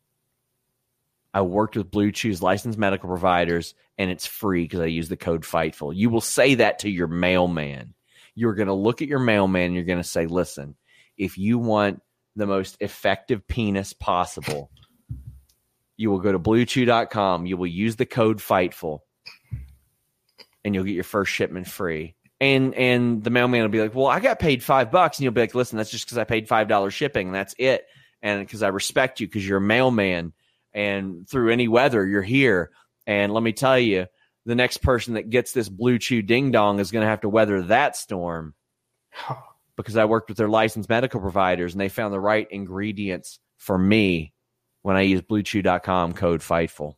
I worked with Blue Chew's licensed medical providers, and it's free because I use the code FIGHTFUL." You will say that to your mailman. You're going to look at your mailman and you're going to say, "Listen, if you want the most effective penis possible, you will go to bluechew.com. You will use the code FIGHTFUL, and you'll get your first shipment free." And the mailman will be like, "Well, I got paid $5." And you'll be like, "Listen, that's just because I paid $5 shipping. And that's it. And because I respect you because you're a mailman. And through any weather, you're here. And let me tell you, the next person that gets this Blue Chew ding dong is going to have to weather that storm because I worked with their licensed medical providers and they found the right ingredients for me when I use bluechew.com code FIGHTFUL."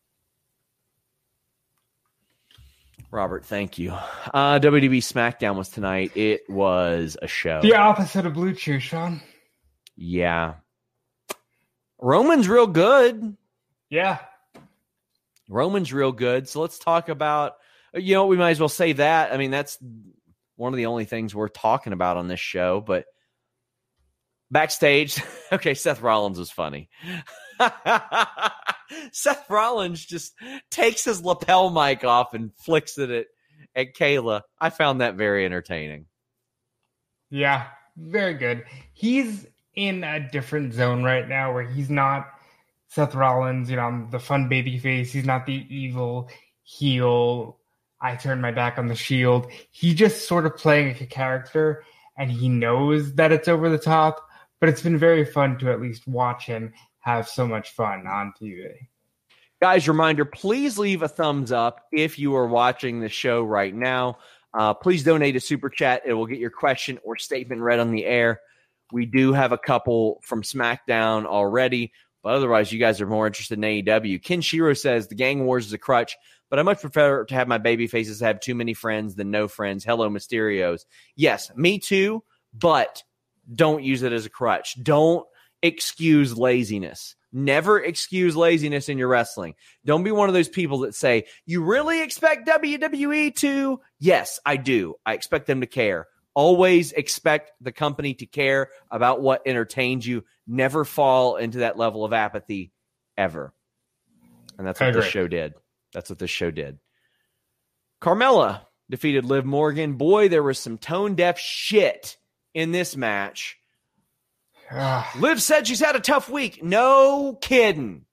Robert, thank you. WWE SmackDown was tonight. It was a show. The opposite of Blue Chew, Sean. Yeah. Roman's real good. Yeah. Roman's real good. So let's talk about, we might as well say that. I mean, that's one of the only things worth talking about on this show. But backstage, okay, Seth Rollins was funny. Seth Rollins just takes his lapel mic off and flicks it at Kayla. I found that very entertaining. Yeah, very good. He's in a different zone right now where he's not Seth Rollins, the fun baby face. He's not the evil heel. I turn my back on the Shield. He's just sort of playing a character, and he knows that it's over the top, but it's been very fun to at least watch him have so much fun on TV. Guys, reminder, please leave a thumbs up if you are watching the show right now. Please donate a super chat. It will get your question or statement read on the air. We do have a couple from SmackDown already, but otherwise you guys are more interested in AEW. Ken Shiro says, "The Gang Wars is a crutch, but I much prefer to have my baby faces have too many friends than no friends. Hello, Mysterios." Yes, me too, but don't use it as a crutch. Don't excuse laziness. Never excuse laziness in your wrestling. Don't be one of those people that say, "You really expect WWE to?" Yes, I do. I expect them to care. Always expect the company to care about what entertains you. Never fall into that level of apathy ever. And that's what this show did. That's what this show did. Carmella defeated Liv Morgan. Boy, there was some tone-deaf shit in this match. Liv said she's had a tough week. No kidding.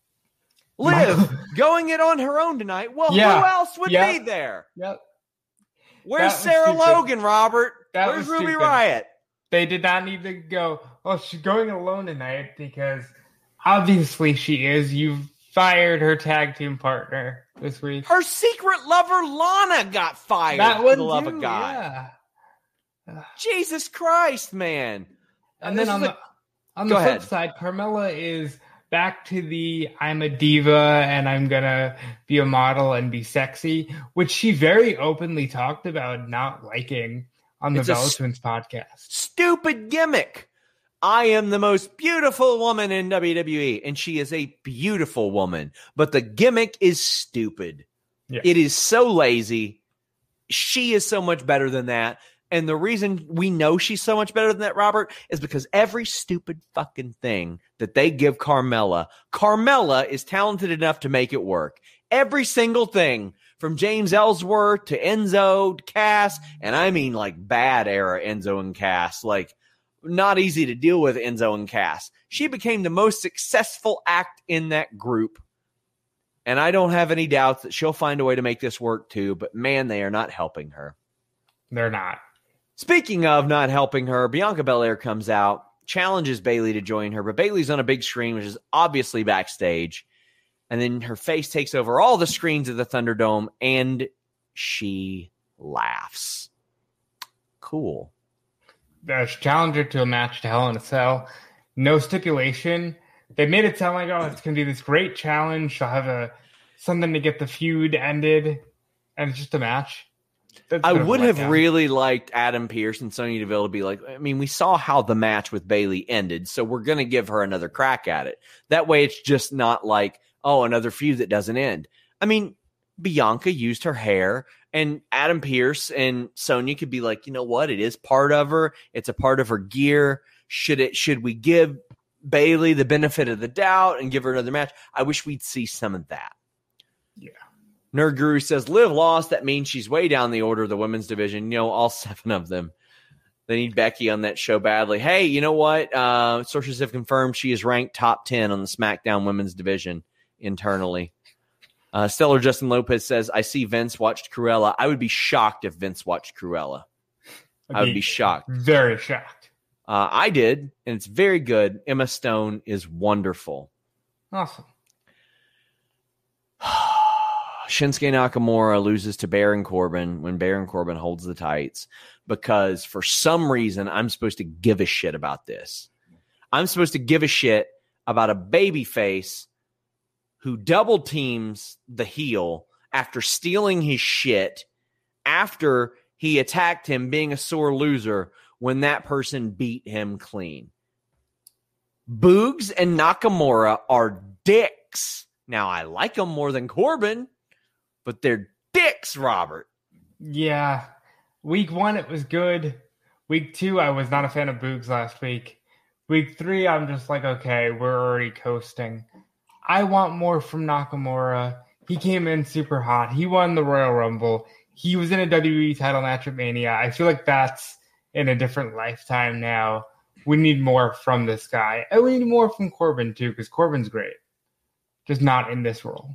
Liv going it on her own tonight. Well, Yeah. who else would Yeah. be there? Yep. Where's That was Sarah stupid. Logan, Robert? That Where's was Ruby stupid. Riott? They did not need to go, "Oh, she's going alone tonight," because obviously she is. You've fired her tag team partner this week. Her secret lover, Lana, got fired. That for one the love too, of God. yeah. Jesus Christ, man. And then on the Go flip ahead. side, Carmella is back to the "I'm a diva and I'm gonna be a model and be sexy," which she very openly talked about not liking on the It's a Bella Twins podcast. stupid gimmick. I am the most beautiful woman in WWE, and she is a beautiful woman, but the gimmick is stupid. Yeah. It is so lazy. She is so much better than that. And the reason we know she's so much better than that, Robert, is because every stupid fucking thing that they give Carmella is talented enough to make it work. Every single thing, from James Ellsworth to Enzo to Cass, and I mean like bad era Enzo and Cass, like not easy to deal with Enzo and Cass. She became the most successful act in that group. And I don't have any doubts that she'll find a way to make this work too, but man, they are not helping her. They're not. Speaking of not helping her, Bianca Belair comes out. challenges Bayley to join her, but Bayley's on a big screen, which is obviously backstage. And then her face takes over all the screens of the Thunderdome, and she laughs. Cool. She challenged her to a match to Hell in a Cell. No stipulation. They made it sound like, oh, it's going to be this great challenge. She'll have something to get the feud ended, and it's just a match. I would have really liked Adam Pearce and Sonya Deville to be like, I mean, we saw how the match with Bayley ended, so we're going to give her another crack at it. That way it's just not like, oh, another feud that doesn't end. I mean, Bianca used her hair, and Adam Pearce and Sonya could be like, you know what? It is part of her. It's a part of her gear. Should we give Bayley the benefit of the doubt and give her another match? I wish we'd see some of that. Yeah. Nerd Guru says, Liv lost. That means she's way down the order of the women's division. You know, all 7 of them. They need Becky on that show badly. Hey, you know what? Sources have confirmed she is ranked top 10 on the SmackDown women's division internally. Stellar Justin Lopez says, I see Vince watched Cruella. I would be shocked if Vince watched Cruella. I would be shocked. Very shocked. I did, and it's very good. Emma Stone is wonderful. Awesome. Shinsuke Nakamura loses to Baron Corbin when Baron Corbin holds the tights because for some reason I'm supposed to give a shit about this. I'm supposed to give a shit about a babyface who double teams the heel after stealing his shit after he attacked him being a sore loser when that person beat him clean. Boogs and Nakamura are dicks. Now, I like them more than Corbin, but they're dicks, Robert. Yeah. Week 1, it was good. Week 2, I was not a fan of Boogs last week. Week 3, I'm just like, okay, we're already coasting. I want more from Nakamura. He came in super hot. He won the Royal Rumble. He was in a WWE title match at Mania. I feel like that's in a different lifetime now. We need more from this guy. And we need more from Corbin, too, because Corbin's great. Just not in this role.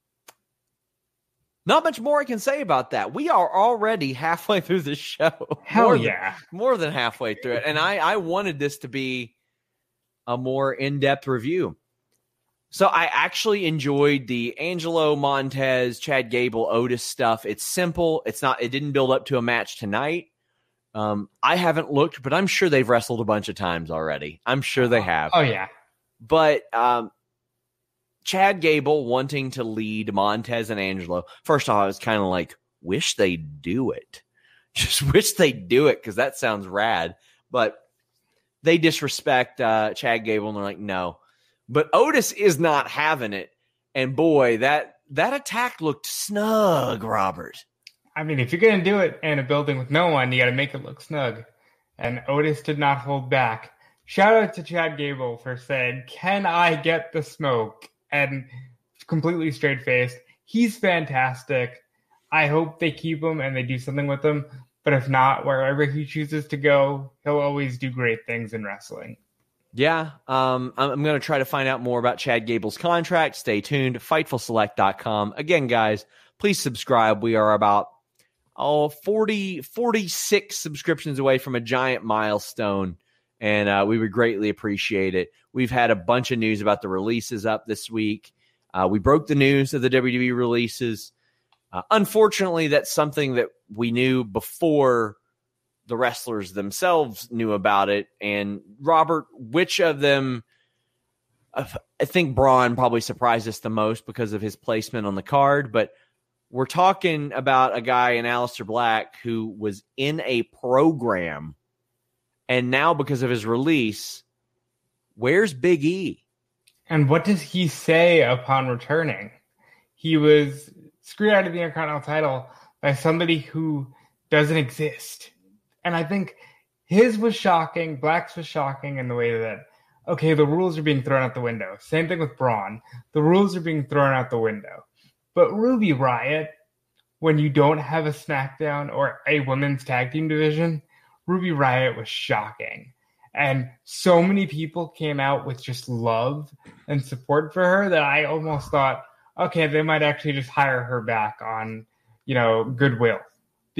Not much more I can say about that. We are already halfway through the show. Hell yeah. More than halfway through it. And I wanted this to be a more in-depth review. So I actually enjoyed the Angelo, Montez, Chad Gable, Otis stuff. It's simple. It didn't build up to a match tonight. I haven't looked, but I'm sure they've wrestled a bunch of times already. I'm sure they have. Oh, yeah. But Chad Gable wanting to lead Montez and Angelo. First off, I was kind of like, wish they'd do it. Just wish they'd do it because that sounds rad. But they disrespect Chad Gable and they're like, no. But Otis is not having it. And boy, that attack looked snug, Robert. I mean, if you're going to do it in a building with no one, you got to make it look snug. And Otis did not hold back. Shout out to Chad Gable for saying, can I get the smoke? And completely straight-faced. He's fantastic. I hope they keep him and they do something with him. But if not, wherever he chooses to go, he'll always do great things in wrestling. Yeah, I'm going to try to find out more about Chad Gable's contract. Stay tuned. FightfulSelect.com. Again, guys, please subscribe. We are about 46 subscriptions away from a giant milestone, and we would greatly appreciate it. We've had a bunch of news about the releases up this week. We broke the news of the WWE releases. Unfortunately, that's something that we knew before the wrestlers themselves knew about it. And Robert, which of them, I think Braun probably surprised us the most because of his placement on the card, but we're talking about a guy in Aleister Black who was in a program and now because of his release, where's Big E? And what does he say upon returning? He was screwed out of the Intercontinental title by somebody who doesn't exist. And I think his was shocking, Black's was shocking in the way that, okay, the rules are being thrown out the window. Same thing with Braun. The rules are being thrown out the window. But Ruby Riott, when you don't have a SmackDown or a women's tag team division, Ruby Riott was shocking. And so many people came out with just love and support for her that I almost thought, okay, they might actually just hire her back on, goodwill.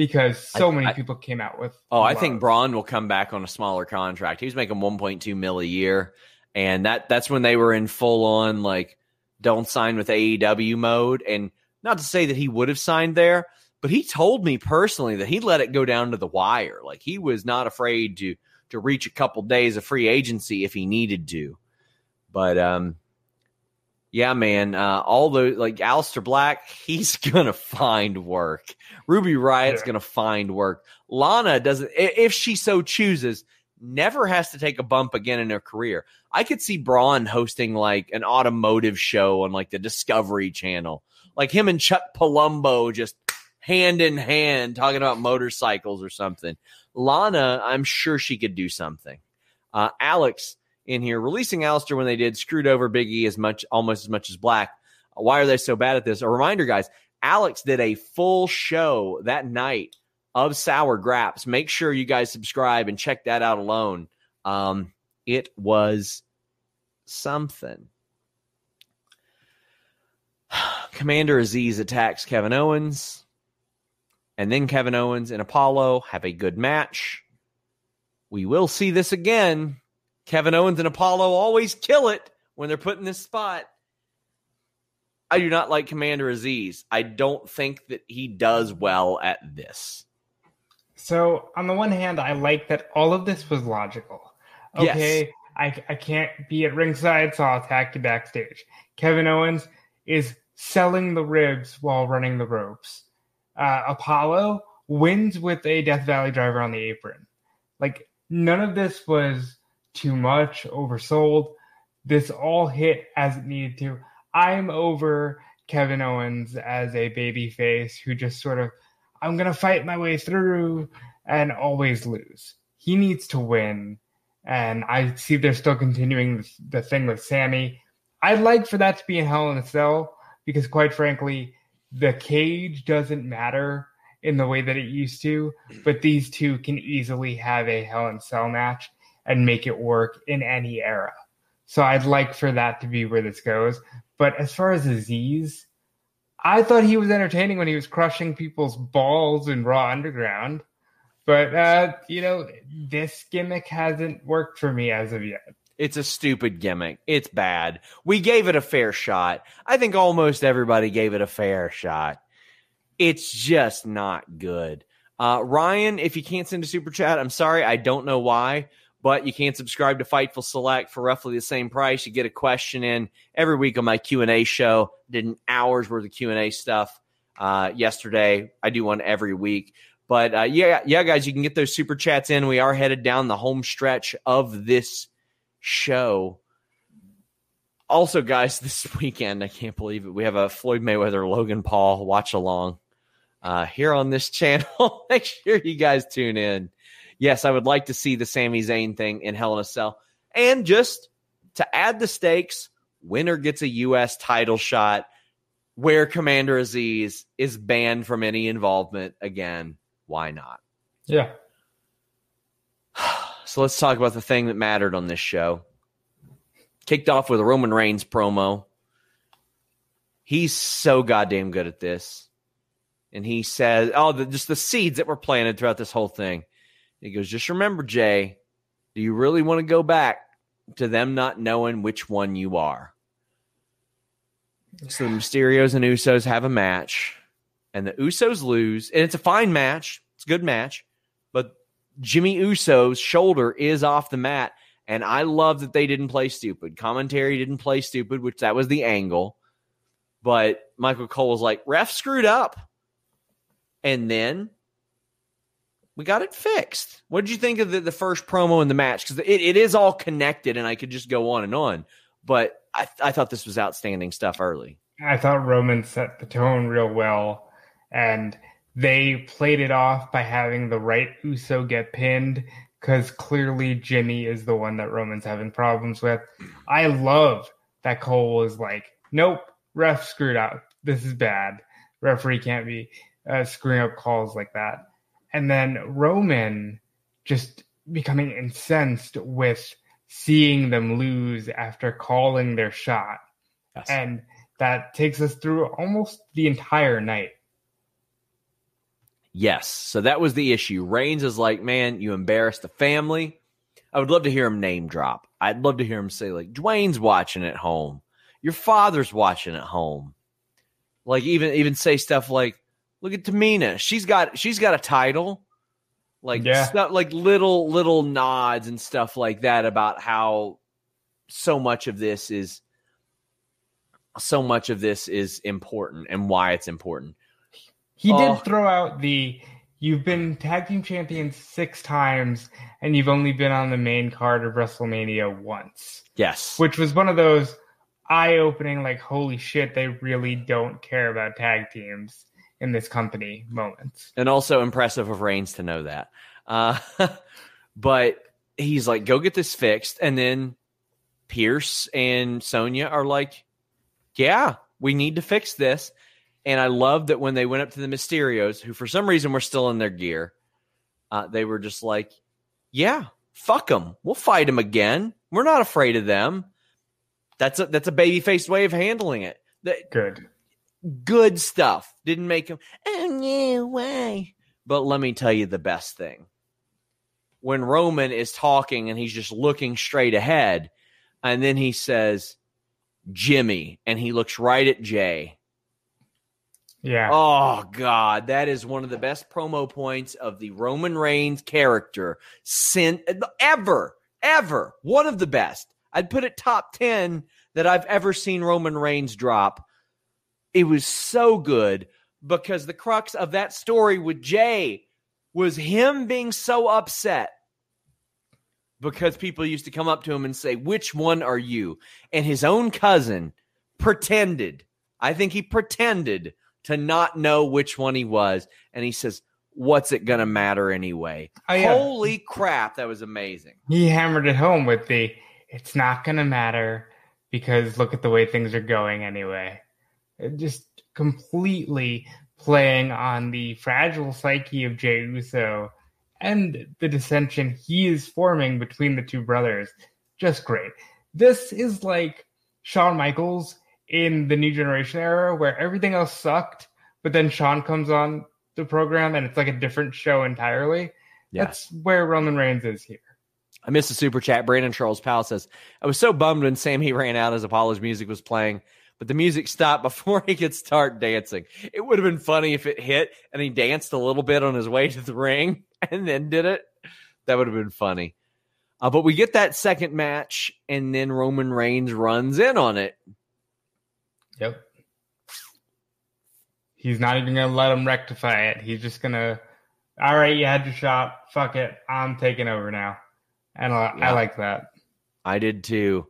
because so many people came out with. I think Braun will come back on a smaller contract. He was making $1.2 million a year, and that's when they were in full on like don't sign with AEW mode. And not to say that he would have signed there, but he told me personally that he let it go down to the wire. Like he was not afraid to reach a couple days of free agency if he needed to. But yeah, man, all the like Aleister Black, he's gonna find work. Ruby Riot's gonna find work. Lana doesn't, if she so chooses, never has to take a bump again in her career. I could see Braun hosting like an automotive show on like the Discovery Channel, like him and Chuck Palumbo just hand in hand talking about motorcycles or something. Lana, I'm sure she could do something. Alex in here, releasing Aleister when they did screwed over Big E almost as much as Black. Why are they so bad at this? A reminder, guys, Alex did a full show that night of Sour Graps. Make sure you guys subscribe and check that out alone. It was something. Commander Aziz attacks Kevin Owens, and then Kevin Owens and Apollo have a good match. We will see this again. Kevin Owens and Apollo always kill it when they're put in this spot. I do not like Commander Aziz. I don't think that he does well at this. So, on the one hand, I like that all of this was logical. Okay, yes. I can't be at ringside, so I'll attack you backstage. Kevin Owens is selling the ribs while running the ropes. Apollo wins with a Death Valley driver on the apron. Like, none of this was too much, oversold. This all hit as it needed to. I'm over Kevin Owens as a babyface who just sort of, I'm going to fight my way through and always lose. He needs to win. And I see they're still continuing the thing with Sammy. I'd like for that to be in Hell in a Cell because, quite frankly, the cage doesn't matter in the way that it used to, but these two can easily have a Hell in a Cell match and make it work in any era. So I'd like for that to be where this goes. But as far as Aziz, I thought he was entertaining when he was crushing people's balls in Raw Underground. But, this gimmick hasn't worked for me as of yet. It's a stupid gimmick. It's bad. We gave it a fair shot. I think almost everybody gave it a fair shot. It's just not good. Ryan, if you can't send a super chat, I'm sorry. I don't know why. But you can subscribe to Fightful Select for roughly the same price. You get a question in every week on my Q&A show. Did an hour's worth of Q&A stuff yesterday. I do one every week. But, yeah, guys, you can get those super chats in. We are headed down the home stretch of this show. Also, guys, this weekend, I can't believe it, we have a Floyd Mayweather-Logan Paul watch-along here on this channel. Make sure you guys tune in. Yes, I would like to see the Sami Zayn thing in Hell in a Cell. And just to add the stakes, winner gets a U.S. title shot where Commander Aziz is banned from any involvement again. Why not? Yeah. So let's talk about the thing that mattered on this show. Kicked off with a Roman Reigns promo. He's so goddamn good at this. And he says, just the seeds that were planted throughout this whole thing. He goes, just remember, Jay, do you really want to go back to them not knowing which one you are? So the Mysterios and Usos have a match, and the Usos lose, and it's a fine match. It's a good match, but Jimmy Uso's shoulder is off the mat, and I love that they didn't play stupid. Commentary didn't play stupid, which that was the angle, but Michael Cole was like, ref screwed up, and then we got it fixed. What did you think of the first promo in the match? Because it is all connected, and I could just go on and on. But I thought this was outstanding stuff early. I thought Roman set the tone real well, and they played it off by having the right Uso get pinned, because clearly Jimmy is the one that Roman's having problems with. I love that Cole was like, nope, ref screwed up. This is bad. Referee can't be screwing up calls like that. And then Roman just becoming incensed with seeing them lose after calling their shot. Yes. And that takes us through almost the entire night. Yes. So that was the issue. Reigns is like, man, you embarrassed the family. I would love to hear him name drop. I'd love to hear him say, like, Dwayne's watching at home. Your father's watching at home. Like, even say stuff like, look at Tamina. She's got a title. Like, stuff, like little nods and stuff like that about how so much of this is important and why it's important. He did throw out you've been tag team champions 6 times and you've only been on the main card of WrestleMania once. Yes. Which was one of those eye-opening, like, holy shit, they really don't care about tag teams in this company moments. And also impressive of Reigns to know that. But he's like, go get this fixed. And then Pierce and Sonya are like, yeah, we need to fix this. And I love that when they went up to the Mysterios, who for some reason were still in their gear, they were just like, yeah, fuck them. We'll fight them again. We're not afraid of them. That's a baby-faced way of handling it. Good stuff. Didn't make him, oh, no way. But let me tell you the best thing. When Roman is talking and he's just looking straight ahead, and then he says, Jimmy, and he looks right at Jay. Yeah. Oh, God. That is one of the best promo points of the Roman Reigns character ever. One of the best. I'd put it top 10 that I've ever seen Roman Reigns drop. It was so good because the crux of that story with Jay was him being so upset because people used to come up to him and say, which one are you? And his own cousin pretended to not know which one he was. And he says, what's it going to matter anyway? Oh, yeah. Holy crap, that was amazing. He hammered it home with it's not going to matter because look at the way things are going anyway. Just completely playing on the fragile psyche of Jey Uso and the dissension he is forming between the two brothers. Just great. This is like Shawn Michaels in the New Generation era where everything else sucked, but then Shawn comes on the program and it's like a different show entirely. Yeah. That's where Roman Reigns is here. I missed a super chat. Brandon Charles Powell says, I was so bummed when Sammy ran out as Apollo's music was playing, but the music stopped before he could start dancing. It would have been funny if it hit and he danced a little bit on his way to the ring and then did it. That would have been funny. But we get that second match, and then Roman Reigns runs in on it. Yep. He's not even going to let him rectify it. He's just going to, all right, you had your shot. Fuck it. I'm taking over now. And I like that. I did too.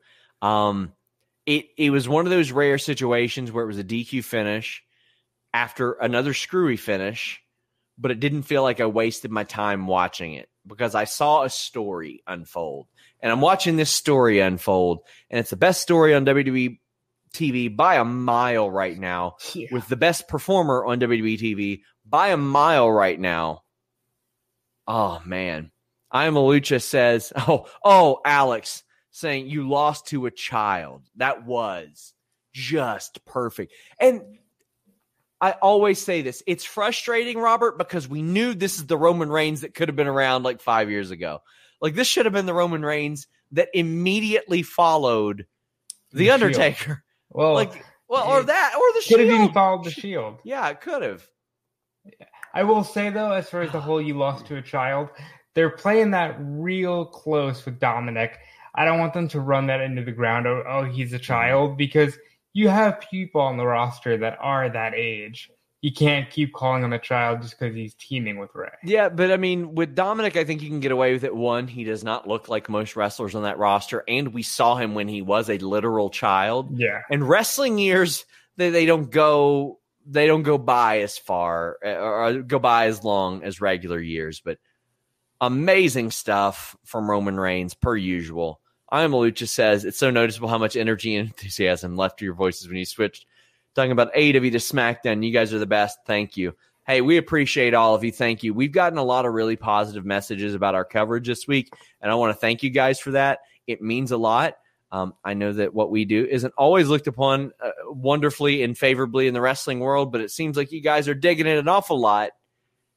It was one of those rare situations where it was a DQ finish after another screwy finish, but it didn't feel like I wasted my time watching it because I saw a story unfold. And I'm watching this story unfold, and it's the best story on WWE TV by a mile right now, with the best performer on WWE TV by a mile right now. Oh, man. I Am a Lucha says, Alex saying you lost to a child. That was just perfect. And I always say this. It's frustrating, Robert, because we knew this is the Roman Reigns that could have been around like 5 years ago. Like, this should have been the Roman Reigns that immediately followed The Undertaker. Well, or the Shield. Could have even followed the Shield. Yeah, it could have. I will say, though, as far as the whole you lost to a child, they're playing that real close with Dominic. I don't want them to run that into the ground. Oh, he's a child, because you have people on the roster that are that age. You can't keep calling him a child just because he's teaming with Rey. Yeah, but I mean, with Dominic, I think you can get away with it. One, he does not look like most wrestlers on that roster, and we saw him when he was a literal child. Yeah, and wrestling years, they don't go by as far or go by as long as regular years. But amazing stuff from Roman Reigns per usual. I Am a Lucha says it's so noticeable how much energy and enthusiasm left to your voices when you switched. Talking about AEW to SmackDown. You guys are the best. Thank you. Hey, we appreciate all of you. Thank you. We've gotten a lot of really positive messages about our coverage this week, and I want to thank you guys for that. It means a lot. I know that what we do isn't always looked upon wonderfully and favorably in the wrestling world, but it seems like you guys are digging it an awful lot.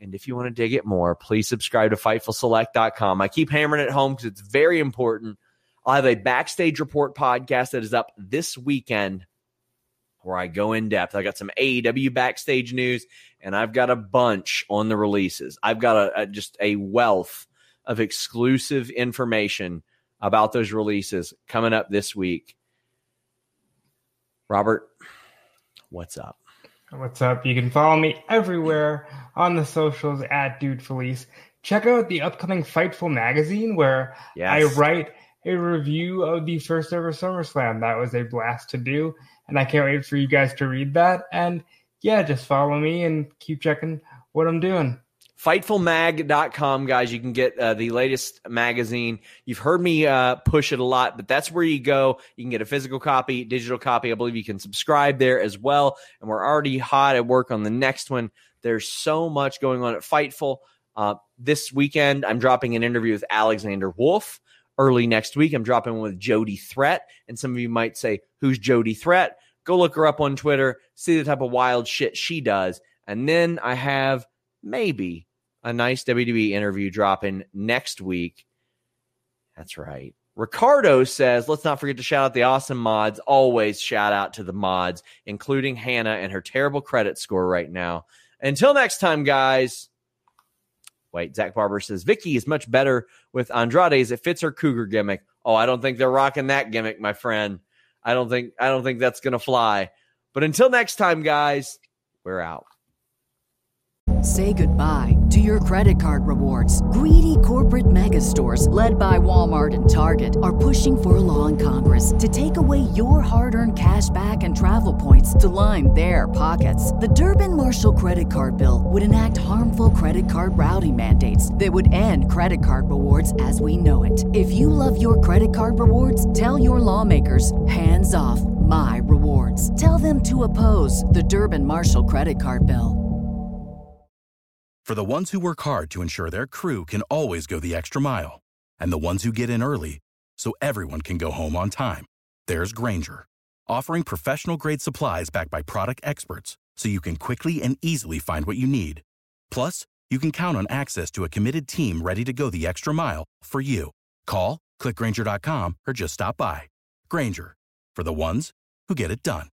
And if you want to dig it more, please subscribe to FightfulSelect.com. I keep hammering it home because it's very important. I'll have a Backstage Report podcast that is up this weekend where I go in depth. I got some AEW backstage news, and I've got a bunch on the releases. I've got just a wealth of exclusive information about those releases coming up this week. Robert, what's up? What's up? You can follow me everywhere on the socials at Dude Felice. Check out the upcoming Fightful magazine where I write a review of the first ever SummerSlam. That was a blast to do, and I can't wait for you guys to read that. And yeah, just follow me and keep checking what I'm doing. FightfulMag.com, guys. You can get the latest magazine. You've heard me push it a lot, but that's where you go. You can get a physical copy, digital copy. I believe you can subscribe there as well. And we're already hot at work on the next one. There's so much going on at Fightful. This weekend, I'm dropping an interview with Alexander Wolf. Early next week, I'm dropping one with Jody Threat. And some of you might say, who's Jody Threat? Go look her up on Twitter, see the type of wild shit she does. And then I have maybe a nice WWE interview dropping next week. That's right. Ricardo says, let's not forget to shout out the awesome mods. Always shout out to the mods, including Hannah and her terrible credit score right now. Until next time, guys. Wait, Zach Barber says, Vicky is much better with Andrade's. It fits her cougar gimmick. Oh, I don't think they're rocking that gimmick, my friend. I don't think that's going to fly. But until next time, guys, we're out. Say goodbye to your credit card rewards. Greedy corporate mega stores, led by Walmart and Target, are pushing for a law in Congress to take away your hard-earned cash back and travel points to line their pockets. The Durbin-Marshall credit card bill would enact harmful credit card routing mandates that would end credit card rewards as we know it. If you love your credit card rewards, tell your lawmakers, hands off my rewards. Tell them to oppose the Durbin-Marshall credit card bill. For the ones who work hard to ensure their crew can always go the extra mile, and the ones who get in early so everyone can go home on time, there's Grainger, offering professional-grade supplies backed by product experts so you can quickly and easily find what you need. Plus, you can count on access to a committed team ready to go the extra mile for you. Call, click Grainger.com, or just stop by. Grainger, for the ones who get it done.